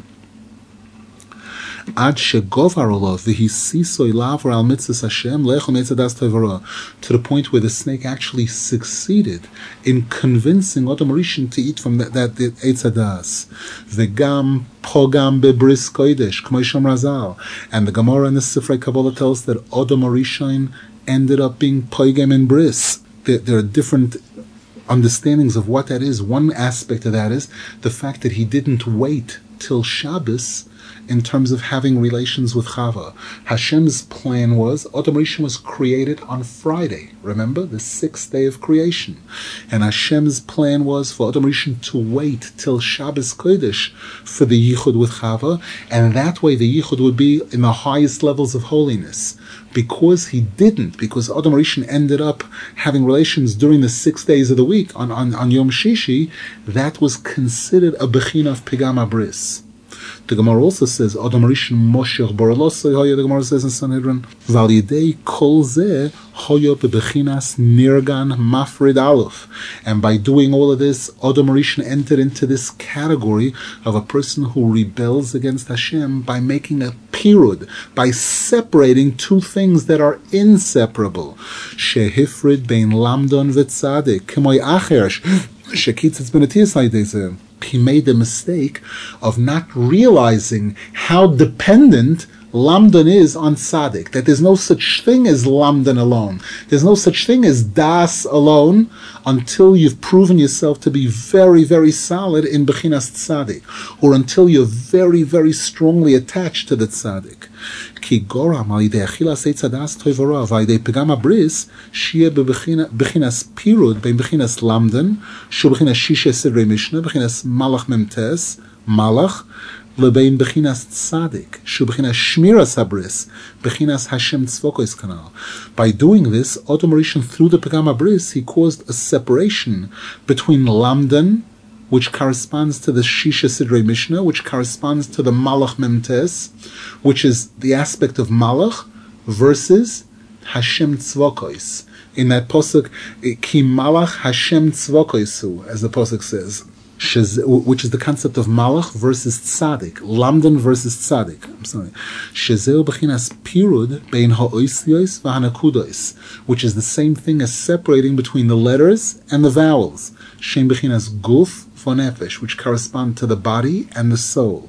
Ad shegovar olav v'hisisoy lavar al mitzvahs Hashem lechol mitzvah das tevara, to the point where the snake actually succeeded in convincing Adam Rishon to eat from that that eitz hadas. V'gam pogam bebris kodesh k'mo yisham razal, and the Gemara and the Sifrei Kabbalah tells that Adam Rishon ended up being pogam in bris. There, there are different understandings of what that is. One aspect of that is the fact that he didn't wait till Shabbos in terms of having relations with Chava. Hashem's plan was, Adam Rishon was created on Friday, remember, the sixth day of creation. And Hashem's plan was for Adam Rishon to wait till Shabbos Kodesh for the Yichud with Chava, and that way the Yichud would be in the highest levels of holiness. Because he didn't, because Adam Rishon ended up having relations during the six days of the week on, on, on Yom Shishi, that was considered a bechina of Pigama Bris. The Gemara also says, Adam Rishon Moshe Borelosai, the Gemara says in Sanhedrin, Val Yidei Kol Zeh Hoyo Bebechinas Nirgan Mafrid Aleph. And by doing all of this, Adam Rishon entered into this category of a person who rebels against Hashem by making a pirud, by separating two things that are inseparable. Shehifrid Bein Lamdon V'Tzadik, K'moy Acher, Shekitzitz Benatis Haydezeh. He made the mistake of not realizing how dependent Lamdan is on Tzaddik, that there's no such thing as Lamdan alone. There's no such thing as Das alone until you've proven yourself to be very, very solid in Bechinas Tzaddik, or until you're very, very strongly attached to the Tzaddik. Ki goram al yidei achilas eitz hadas toivora v'ayidei pegama bris shia bechinas pirud bein bechinas lamdan shu bechinas shisha sidrei mishnah bechinas malach memtes malach lebein bechinas tzadik, shu bechinas shmiras habris, bechinas Hashem tzvokos kanal. By doing this, Adam Rishon, through the Pagam Habris, he caused a separation between Lamdan, which corresponds to the Shisha Sidrei Mishnah, which corresponds to the Malach Memtes, which is the aspect of Malach, versus Hashem Tzvokos. In that pasuk, Ki Malach Hashem Tzvokosu, as the pasuk says, which is the concept of Malach versus Tzadik, Lamdan versus Tzadik. I'm sorry. Shezeu b'chinas pirud bein ha'oisiyos v'hanakudos, which is the same thing as separating between the letters and the vowels. Shem b'chinas guf v'nefesh, which correspond to the body and the soul.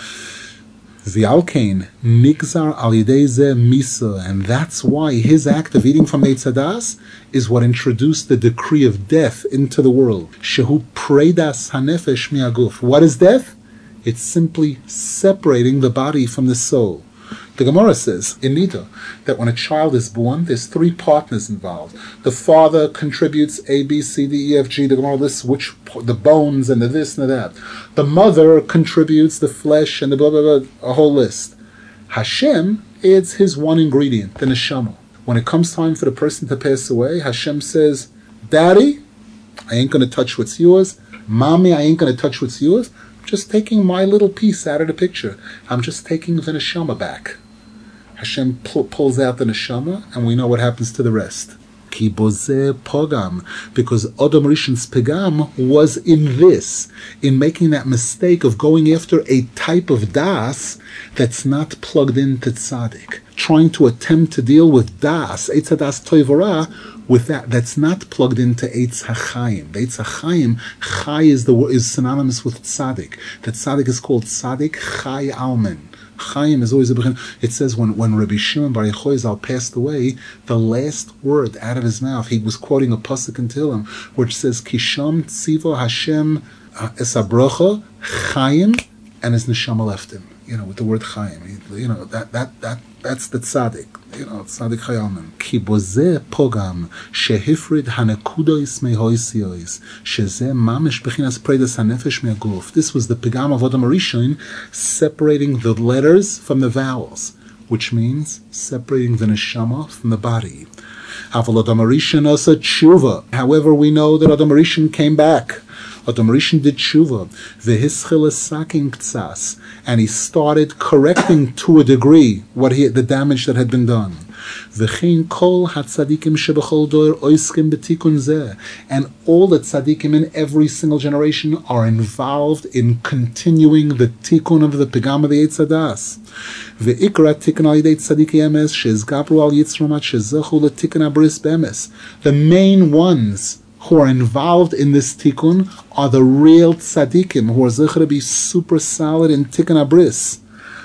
V'alkein nigzar al yidei zeh misa, and that's why his act of eating from Eitz Hadas is what introduced the decree of death into the world. Shehu preidas hanefesh miaguf. What is death? It's simply separating the body from the soul. The Gemara says in Nida that when a child is born, there's three partners involved. The father contributes A, B, C, D, E, F, G. The Gemara lists which the bones and the this and the that. The mother contributes the flesh and the blah blah blah, a whole list. Hashem adds his one ingredient, the neshama. When it comes time for the person to pass away, Hashem says, "Daddy, I ain't going to touch what's yours. Mommy, I ain't going to touch what's yours. I'm just taking my little piece out of the picture. I'm just taking the neshama back." Hashem pull, pulls out the neshama, and we know what happens to the rest. Ki bozeh pogam, because Adam Rishon's pegam was in this, in making that mistake of going after a type of das that's not plugged into tzaddik, trying to attempt to deal with das, Eitz Hadas Toivora, with that that's not plugged into Eitz HaChaim. The Eitz HaChaim, Chai is the is synonymous with tzaddik. That tzaddik is called tzaddik Chai Almen. Chaim is always a bechin. It says when, when Rabbi Shimon Bar Yochai Zal passed away, the last word out of his mouth, he was quoting a pasuk in Tehillim, which says, Kisham tzivo Hashem esabrocha Chaim, and his neshama left him. You know, with the word Chaim. You know, that that that that's the tzaddik. You know, tzaddik Chayalman. Ki bozeh pogam shehifrid hanekudos mehoisiois shezeh mamish bechinas preidas hanefesh meaguf. This was the pegam of Adam Rishon, separating the letters from the vowels, which means separating the neshama from the body. Aval Adam Rishon asa tshuva. However, we know that Adam Rishon came back. Adam Rishon did tshuva, v'hischil saking ktsas, and he started correcting to a degree what he the damage that had been done. V'chein kol hatzadikim shebechol dor oiskim betikun zeh, and all the tzadikim in every single generation are involved in continuing the tikkun of the pegam of the Eitz Hadas. V'ikra tikkun al yidei tzadiki emes shezgabru al yitzromat shezechu letikkun abris bemes. The main ones who are involved in this tikkun are the real tzaddikim, who are zecher to be super solid in tikkun abris.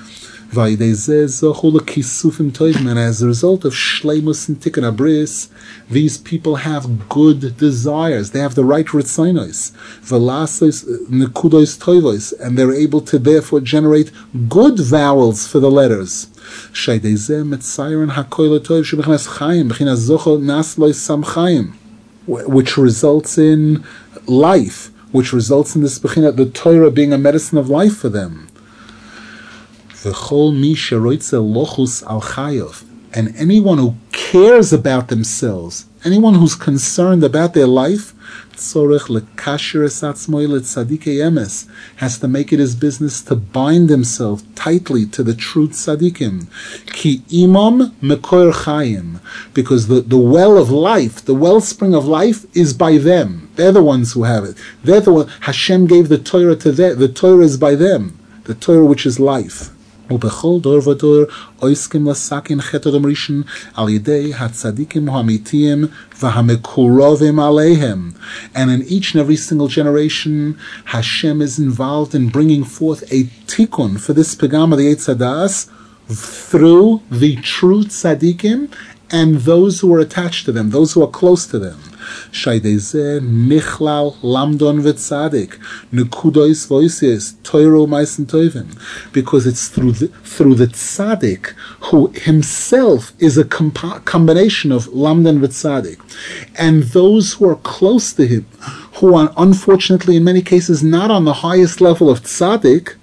And as a result of shleimus and tikkun abris, these people have good desires. They have the right ritzonos, velasos nekudos toivos, and they're able to therefore generate good vowels for the letters. Which results in life, which results in this bechina, the Torah being a medicine of life for them. And anyone who cares about themselves, anyone who's concerned about their life, has to make it his business to bind himself tightly to the true tzaddikim. Ki imam mekor chayim, because the, the well of life, the wellspring of life is by them. They're the ones who have it. They're the one. Hashem gave the Torah to them. The Torah is by them. The Torah which is life. ובכל דור ודור עוסקים לסכן חטא אדם ראשון על ידי הצדיקים האמיתיים והמקורבים עליהם. And in each and every single generation, Hashem is involved in bringing forth a tikkun for this pegam of the Eitz Hadas through the true tzadikim and those who are attached to them, those who are close to them. Shaydeze Michlal Lamdon V'Tzadik Nukudois Voices Toiro Maisen Toivim, because it's through the through the Tzadik, who himself is a comp- combination of Lamdon V'Tzadik, and those who are close to him, who are unfortunately in many cases not on the highest level of Tzadik,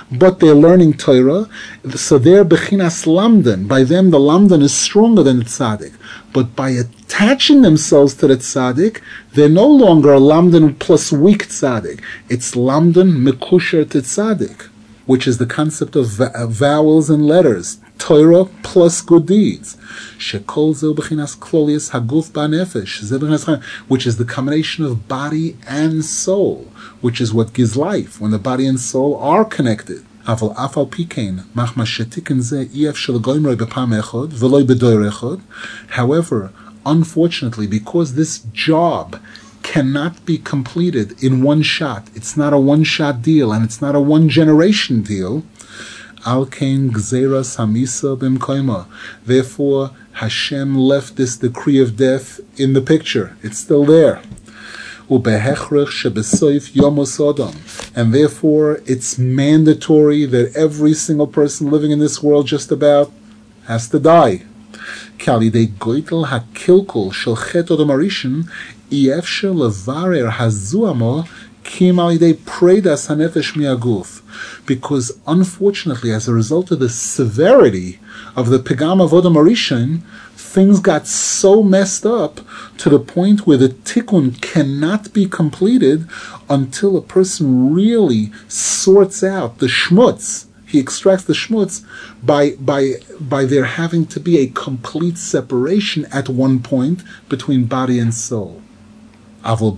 but they're learning Torah, so they're Bechinas Lamdan. By them, the Lamdan is stronger than the Tzaddik. But by attaching themselves to the Tzaddik, they're no longer a Lamdan plus weak Tzaddik. It's Lamdan Mekusher to Tzaddik, which is the concept of vowels and letters. Torah plus good deeds. Shekol zeh b'chinas klolius haguf ba'nefesh, which is the combination of body and soul, which is what gives life, when the body and soul are connected. Aval afal pikein machma shetikin zeh ef shelagoymroi b'pam echod v'loi b'doir echod. However, unfortunately, because this job cannot be completed in one shot, it's not a one-shot deal, and it's not a one-generation deal. Al kain gzeras hamisa b'mkoima. Therefore, Hashem left this decree of death in the picture. It's still there. Ubehechrech shebesoif yomos odom. And therefore, it's mandatory that every single person living in this world just about has to die. Kalidei goitel hakilkul shel chet odom arishin iefsher levarer hazuamo kim alidei predas hanefesh miaguf. Because unfortunately, as a result of the severity of the Pegam of Odom Arishan, things got so messed up to the point where the tikkun cannot be completed until a person really sorts out the shmutz. He extracts the shmutz by by by there having to be a complete separation at one point between body and soul. However,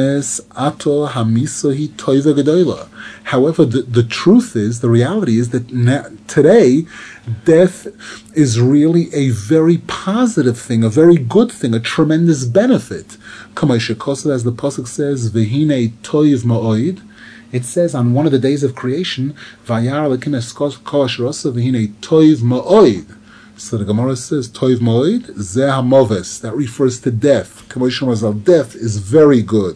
the, the truth is, the reality is that na- today, death is really a very positive thing, a very good thing, a tremendous benefit. As the pasuk says, "V'hinei toiv ma'oid." It says on one of the days of creation, "Vayar Elokim es kol asher asa v'hinei toiv ma'oid." So the Gemara says, Toiv Moed, Zeh HaMoves. That refers to death. Death is very good.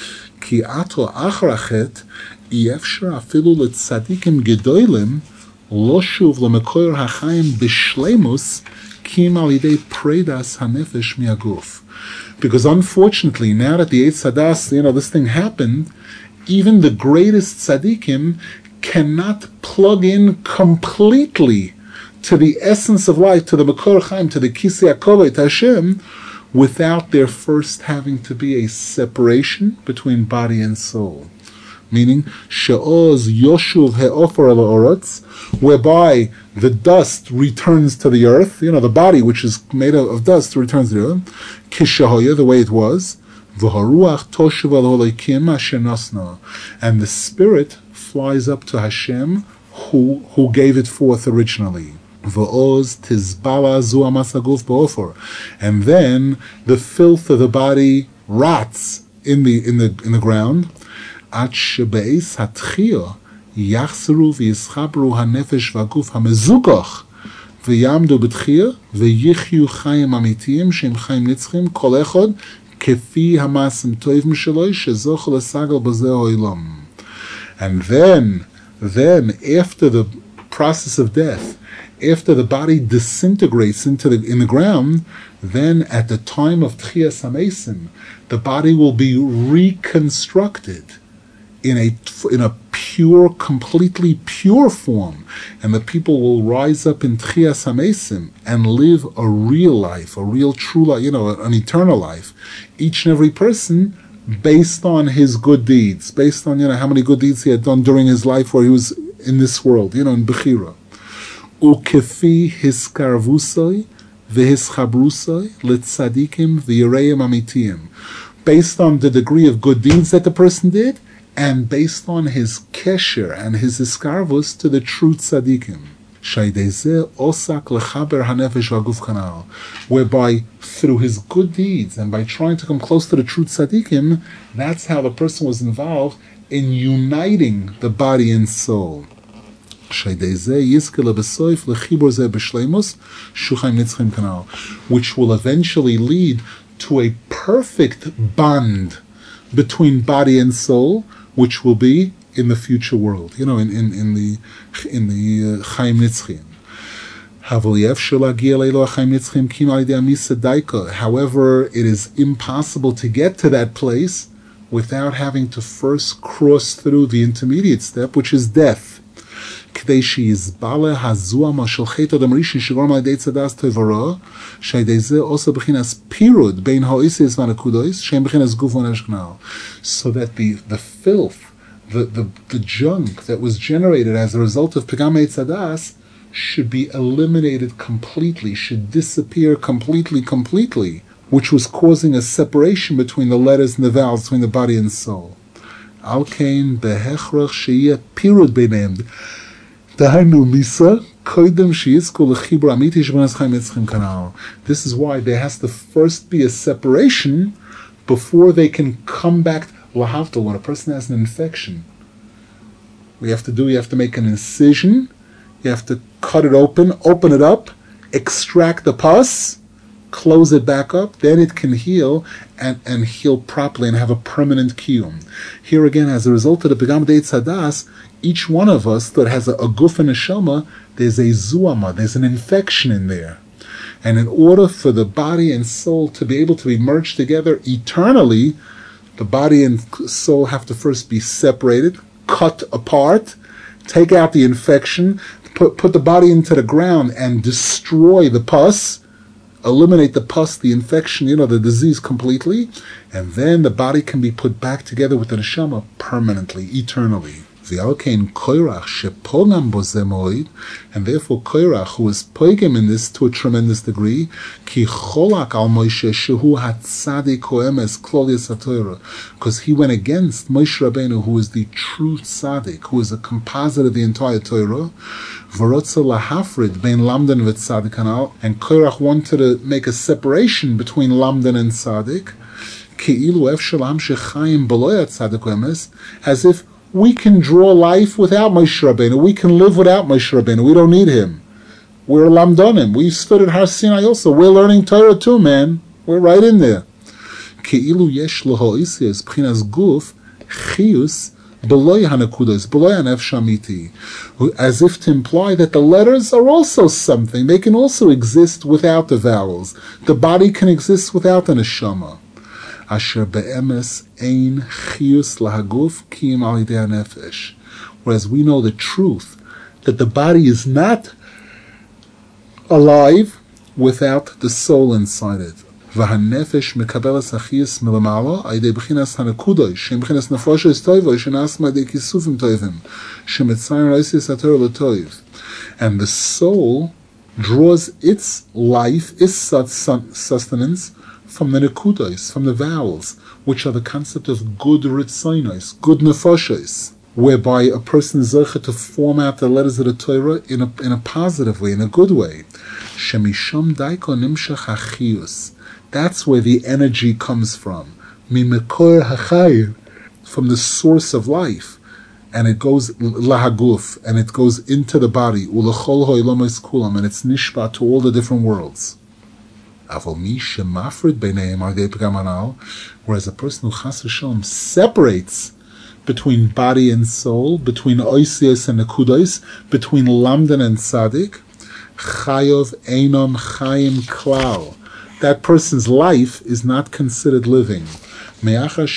Ki ato achrachet, iefshar afilu letzadikim gedolim, lo shuv lemekoyer hachayim b'shleimus, kim alidei predas hanefesh miaguf. Because unfortunately, now that the Eitz Hadas, you know, this thing happened, even the greatest tzadikim cannot plug in completely to the essence of life, to the Makor Chaim, to the Kisei HaKovei, to Hashem, without there first having to be a separation between body and soul. Meaning, She'oz Yoshuv He'ofer Ha'orotz, whereby the dust returns to the earth, you know, the body which is made of dust returns to the earth, Kishahoya, the way it was, V'haruach Toshuv Al-Holikim Asher Nasna, and the spirit flies up to Hashem, who who gave it forth originally. V'oz tizbala zu amasaguf ba'ofor, and then the filth of the body rots in the in the in the ground. At shebeis hatchia yachzeru v'yischabru hanefesh v'aguf hamezukoch v'yamdu b'tchia v'yichyu chayim amitiyim shem chayim nitzchim kol echod kefi hamasim toivim sheloi shezoch l'sagal b'zeh oilam. And then, then after the process of death, after the body disintegrates into the in the ground, then at the time of Tchias HaMesim, the body will be reconstructed in a in a pure, completely pure form, and the people will rise up in Tchias HaMesim and live a real life, a real true life, you know, an eternal life. Each and every person based on his good deeds, based on, you know, how many good deeds he had done during his life where he was in this world, you know, in Bechira. Ukefi hiskarvusai v'hischabrusai letzadikim v'yireim amitiyim. Based on the degree of good deeds that the person did, and based on his kesher and his iskarvus to the true tzadikim. Whereby through his good deeds and by trying to come close to the true tzadikim, that's how the person was involved in uniting the body and soul. Which will eventually lead to a perfect bond between body and soul, which will be in the future world, you know, in, in, in the in the Chaim Nitzchim. However, it is impossible to get to that place without having to first cross through the intermediate step, which is death. כדי שיסבלה הזוהמה של חטא אדם ראשון שגורם על ידי צדס טובה, שעל ידי זה עושה בחינס פירוד בין האויסיס והנקודויס, שהם בחינס גוף ונפש כנעל. So that the, the filth, the, the, the junk that was generated as a result of Pagam Eitzadas should be eliminated completely, should disappear completely, completely, which was causing a separation between the letters and the vowels, between the body and soul. Al kain behechrach sheyeh pirud beinehem. Dahainu misa koidem sheyizku lechibur amiti shebenas chaim etzchim kanal. This is why there has to first be a separation before they can come back. Lahavdil, when a person has an infection, we have to do, you have to make an incision, you have to cut it open, open it up, extract the pus, close it back up, then it can heal and, and heal properly and have a permanent kiyum. Here again, as a result of the Pagam Eitz Hadas, each one of us that has a, a guf and a shama, there's a zuama, there's an infection in there. And in order for the body and soul to be able to be merged together eternally, the body and soul have to first be separated, cut apart, take out the infection, put, put the body into the ground and destroy the pus, eliminate the pus, the infection, you know, the disease completely, and then the body can be put back together with the neshama permanently, eternally. And therefore Korach, who was poigim in this to a tremendous degree, because he went against Moshe Rabbeinu, who is the true tzaddik, who is a composite of the entire Torah, and Korach wanted to make a separation between Lamdan and tzaddik, as if we can draw life without Moshe Rabbeinu. We can live without Moshe Rabbeinu. We don't need him. We're lamdonim. We stood at Har Sinai also. We're learning Torah too, man. We're right in there. Ke'ilu yesh lohoisias b'chinas guf chiyus b'loy hanakudos b'loy hanefesh amiti, as if to imply that the letters are also something. They can also exist without the vowels. The body can exist without the neshama. Asher be'emes ein chiyus lahaguf kiyim al yidei hanefesh. Whereas we know the truth that the body is not alive without the soul inside it. V'hanefesh mekabelas achiyus milamala al yidei b'chinas hanakudosh shem b'chinas nefoshes toivosh shenas ma'adei kisufim toivim shemetzayin raisis haTorah l'toiv. And the soul draws its life, its sustenance, from the nekudos, from the vowels, which are the concept of good ritzonos, good nefashos, whereby a person is zeichet to form out the letters of the Torah in a in a positive way, in a good way. Shemisham daiko nimshach hachiyus. That's where the energy comes from. Mimekor hachayim, from the source of life, and it goes lahaguf, and it goes into the body. Ulachol ho'ilamos kulam, and it's nishba to all the different worlds. Whereas a person who chas v'shalom separates between body and soul, between oisios and nekudos, between lamdan and tzaddik, chayov einom chayim klal. That person's life is not considered living. Because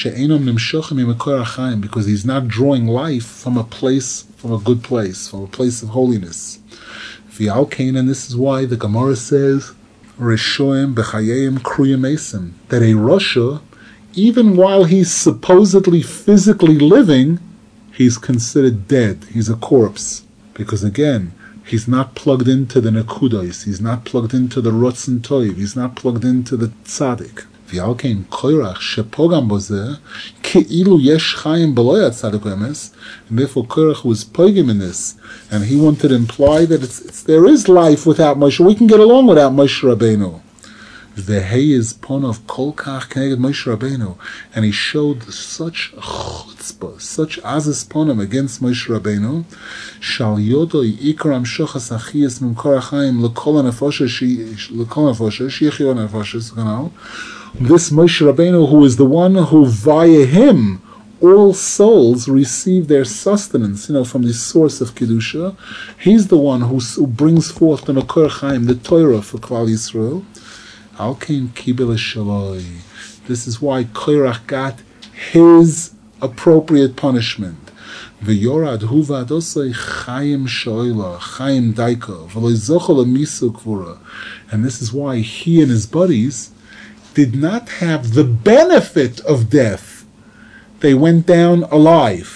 he's not drawing life from a place, from a good place, from a place of holiness. And this is why the Gemara says, Rishoim b'chayim kruyim esim, that a Rasha, even while he's supposedly physically living, he's considered dead. He's a corpse. Because again, he's not plugged into the nekudos, he's not plugged into the rotzen toiv, he's not plugged into the tzaddik. V'alkein koirach shepogam bozeh ke'ilu yesh chayim beloy tzaddik emes, and therefore Koirach was pogim in this, and he wanted to imply that it's, it's, there is life without Moshe. We can get along without Moshe Rabbeinu. V'hei is pon of kol kach keneged Moshe Rabbeinu, and he showed such chutzpah, such azis ponim against Moshe Rabbeinu. Shal yodoi ikaram shochas achiyas mimkor achayim lekol hanefoshes lekol hanefoshes shechion hanefoshes ganal. This Moshe Rabbeinu, who is the one who via him all souls receive their sustenance, you know, from the source of Kedusha. He's the one who, who brings forth the Makor Chaim, the Torah for Klal Yisrael. Alkein Kibel Shaloi. This is why Korach got his appropriate punishment. V'yorad hu v'adosei chayim shoila, chayim daiko, v'lo zochol amisu kvura. And this is why he and his buddies did not have the benefit of death. They went down alive.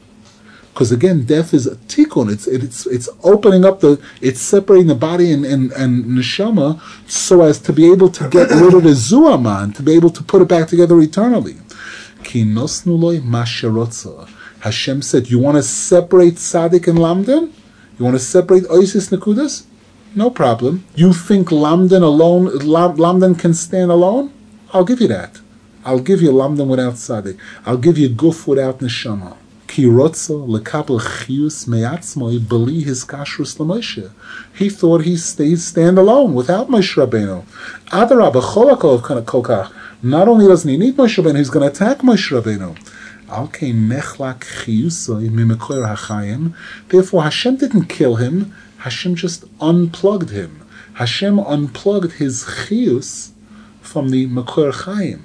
Because again, death is a tikkun. It's it's it's opening up the, it's separating the body and, and, and neshama so as to be able to get rid of the zuaman, to be able to put it back together eternally. Ki nosnu loy masherotza. Hashem said, you want to separate tzaddik and lamdan? You want to separate oisis nekudas? No problem. You think lamdan alone, lam, lamdan can stand alone? I'll give you that. I'll give you lamdan without tzaddik. I'll give you guf without neshama. Ki rotza lekabel chiyus me'atzmoi beli his kashrus l'Moshe. He thought he stays stand alone without Moshe Rabbeinu. Adarabah cholakol kind of kolkach. Not only doesn't he need Moshe Rabbeinu, he's going to attack Moshe Rabbeinu. Al kei nechlak chiyusoi mimekor hachayim. Therefore, Hashem didn't kill him. Hashem just unplugged him. Hashem unplugged his chiyus from the mekor chayim.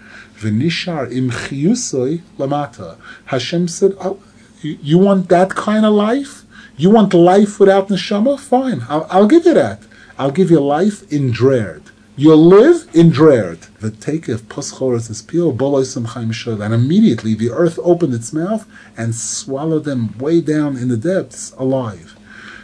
V'nishar im chiyusoi lamata. Hashem said, oh, you want that kind of life? You want life without neshama? Fine, I'll, I'll give you that. I'll give you life in dread. You'll live in dread. V'tekev poschoras espio boloisam chaim shol. And immediately the earth opened its mouth and swallowed them way down in the depths alive.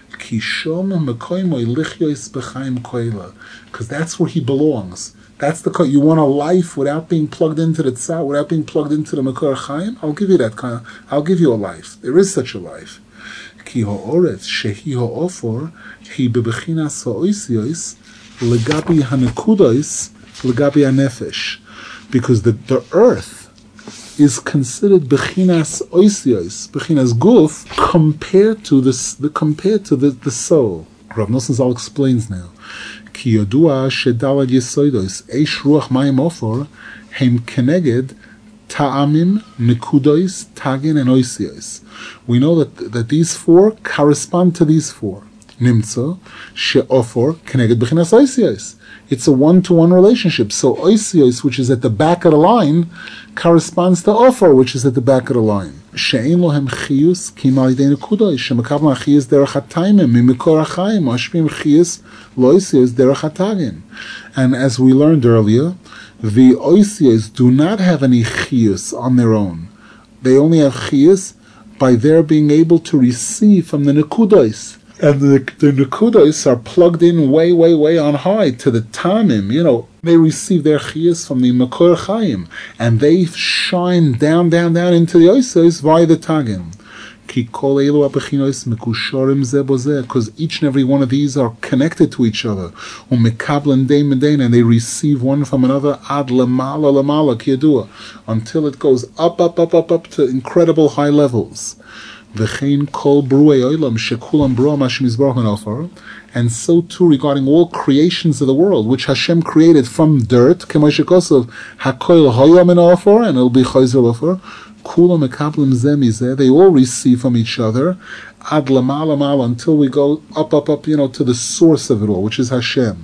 Kishom mekoymoi lichyois b'chaim koila. Because that's where he belongs. That's the, you want a life without being plugged into the tzah, without being plugged into the Makor Chaim? I'll give you that kind of, I'll give you a life. There is such a life. Ki ha'oretz shehi ha'ofor hi bebechinas ha'oisios legabi hanekudos legabi hanefesh. Because the, the earth is considered bechinas oisios, bechinas guf, compared to the, the compared to the, the soul. Rav Nosson Zal explains now. Ki yodua shedalad yesoidos eish ruach mayim ofor hem keneged ta'amim nekudos tagin and oisios. We know that that these four correspond to these four. Nimtzo she'ofor keneged b'chinas oisios. It's a one-to-one relationship. So oisios, which is at the back of the line, corresponds to ofor, which is at the back of the line. She'ein lohem chiyus ki ma'idei nekudos she'mekablan chiyus derech hataimim mimikor hachayim ashpim chiyus loisios derech hatagin. And as we learned earlier, the oisios do not have any chiyus on their own. They only have chiyus by their being able to receive from the nekudos. And the, the nekudos are plugged in way, way, way on high to the tamim. You know, they receive their chiyus from the makor chayim, and they shine down, down, down into the oisos via the tagim. Ki kol elu abechinos mekusharim ze bo ze, because each and every one of these are connected to each other. Umekablan dein medein, and they receive one from another ad lamala lamala kiyadua, until it goes up, up, up, up, up to incredible high levels. V'chein kol bruei olam shekulam bro Hashem yizbarach ofar, and so too regarding all creations of the world, which Hashem created from dirt, k'moshe kosov hakoil hoyam in ofar, and it'll be chayzer ofar. Kulam ekablim zeh mizeh, they all receive from each other ad lamal lamal, until we go up, up, up, you know, to the source of it all, which is Hashem.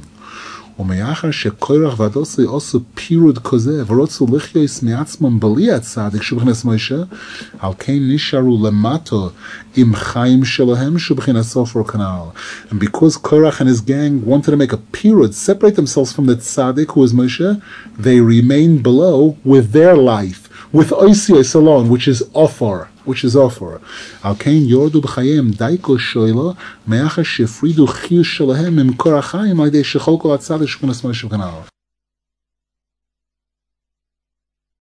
ומאחר שקורח ועדוסי עשו פירוד כזה ורוצו לחיות מעצמם בלי הצדיק שבכנס מוישה, על כן נשארו למטו עם חיים שלהם שבכנס סופר כנעל. And because Korach and his gang wanted to make a pirud, separate themselves from the tzaddik who is Moshe, they remained below with their life, with Oisios alone, which is Ophar. which is offer. Al kein yordu b'chayim daiko shoyla me'achar shefridu chiyush shalahem mimkor hachayim al yedei shecholko atzadik shkunas Moshe v'kanal.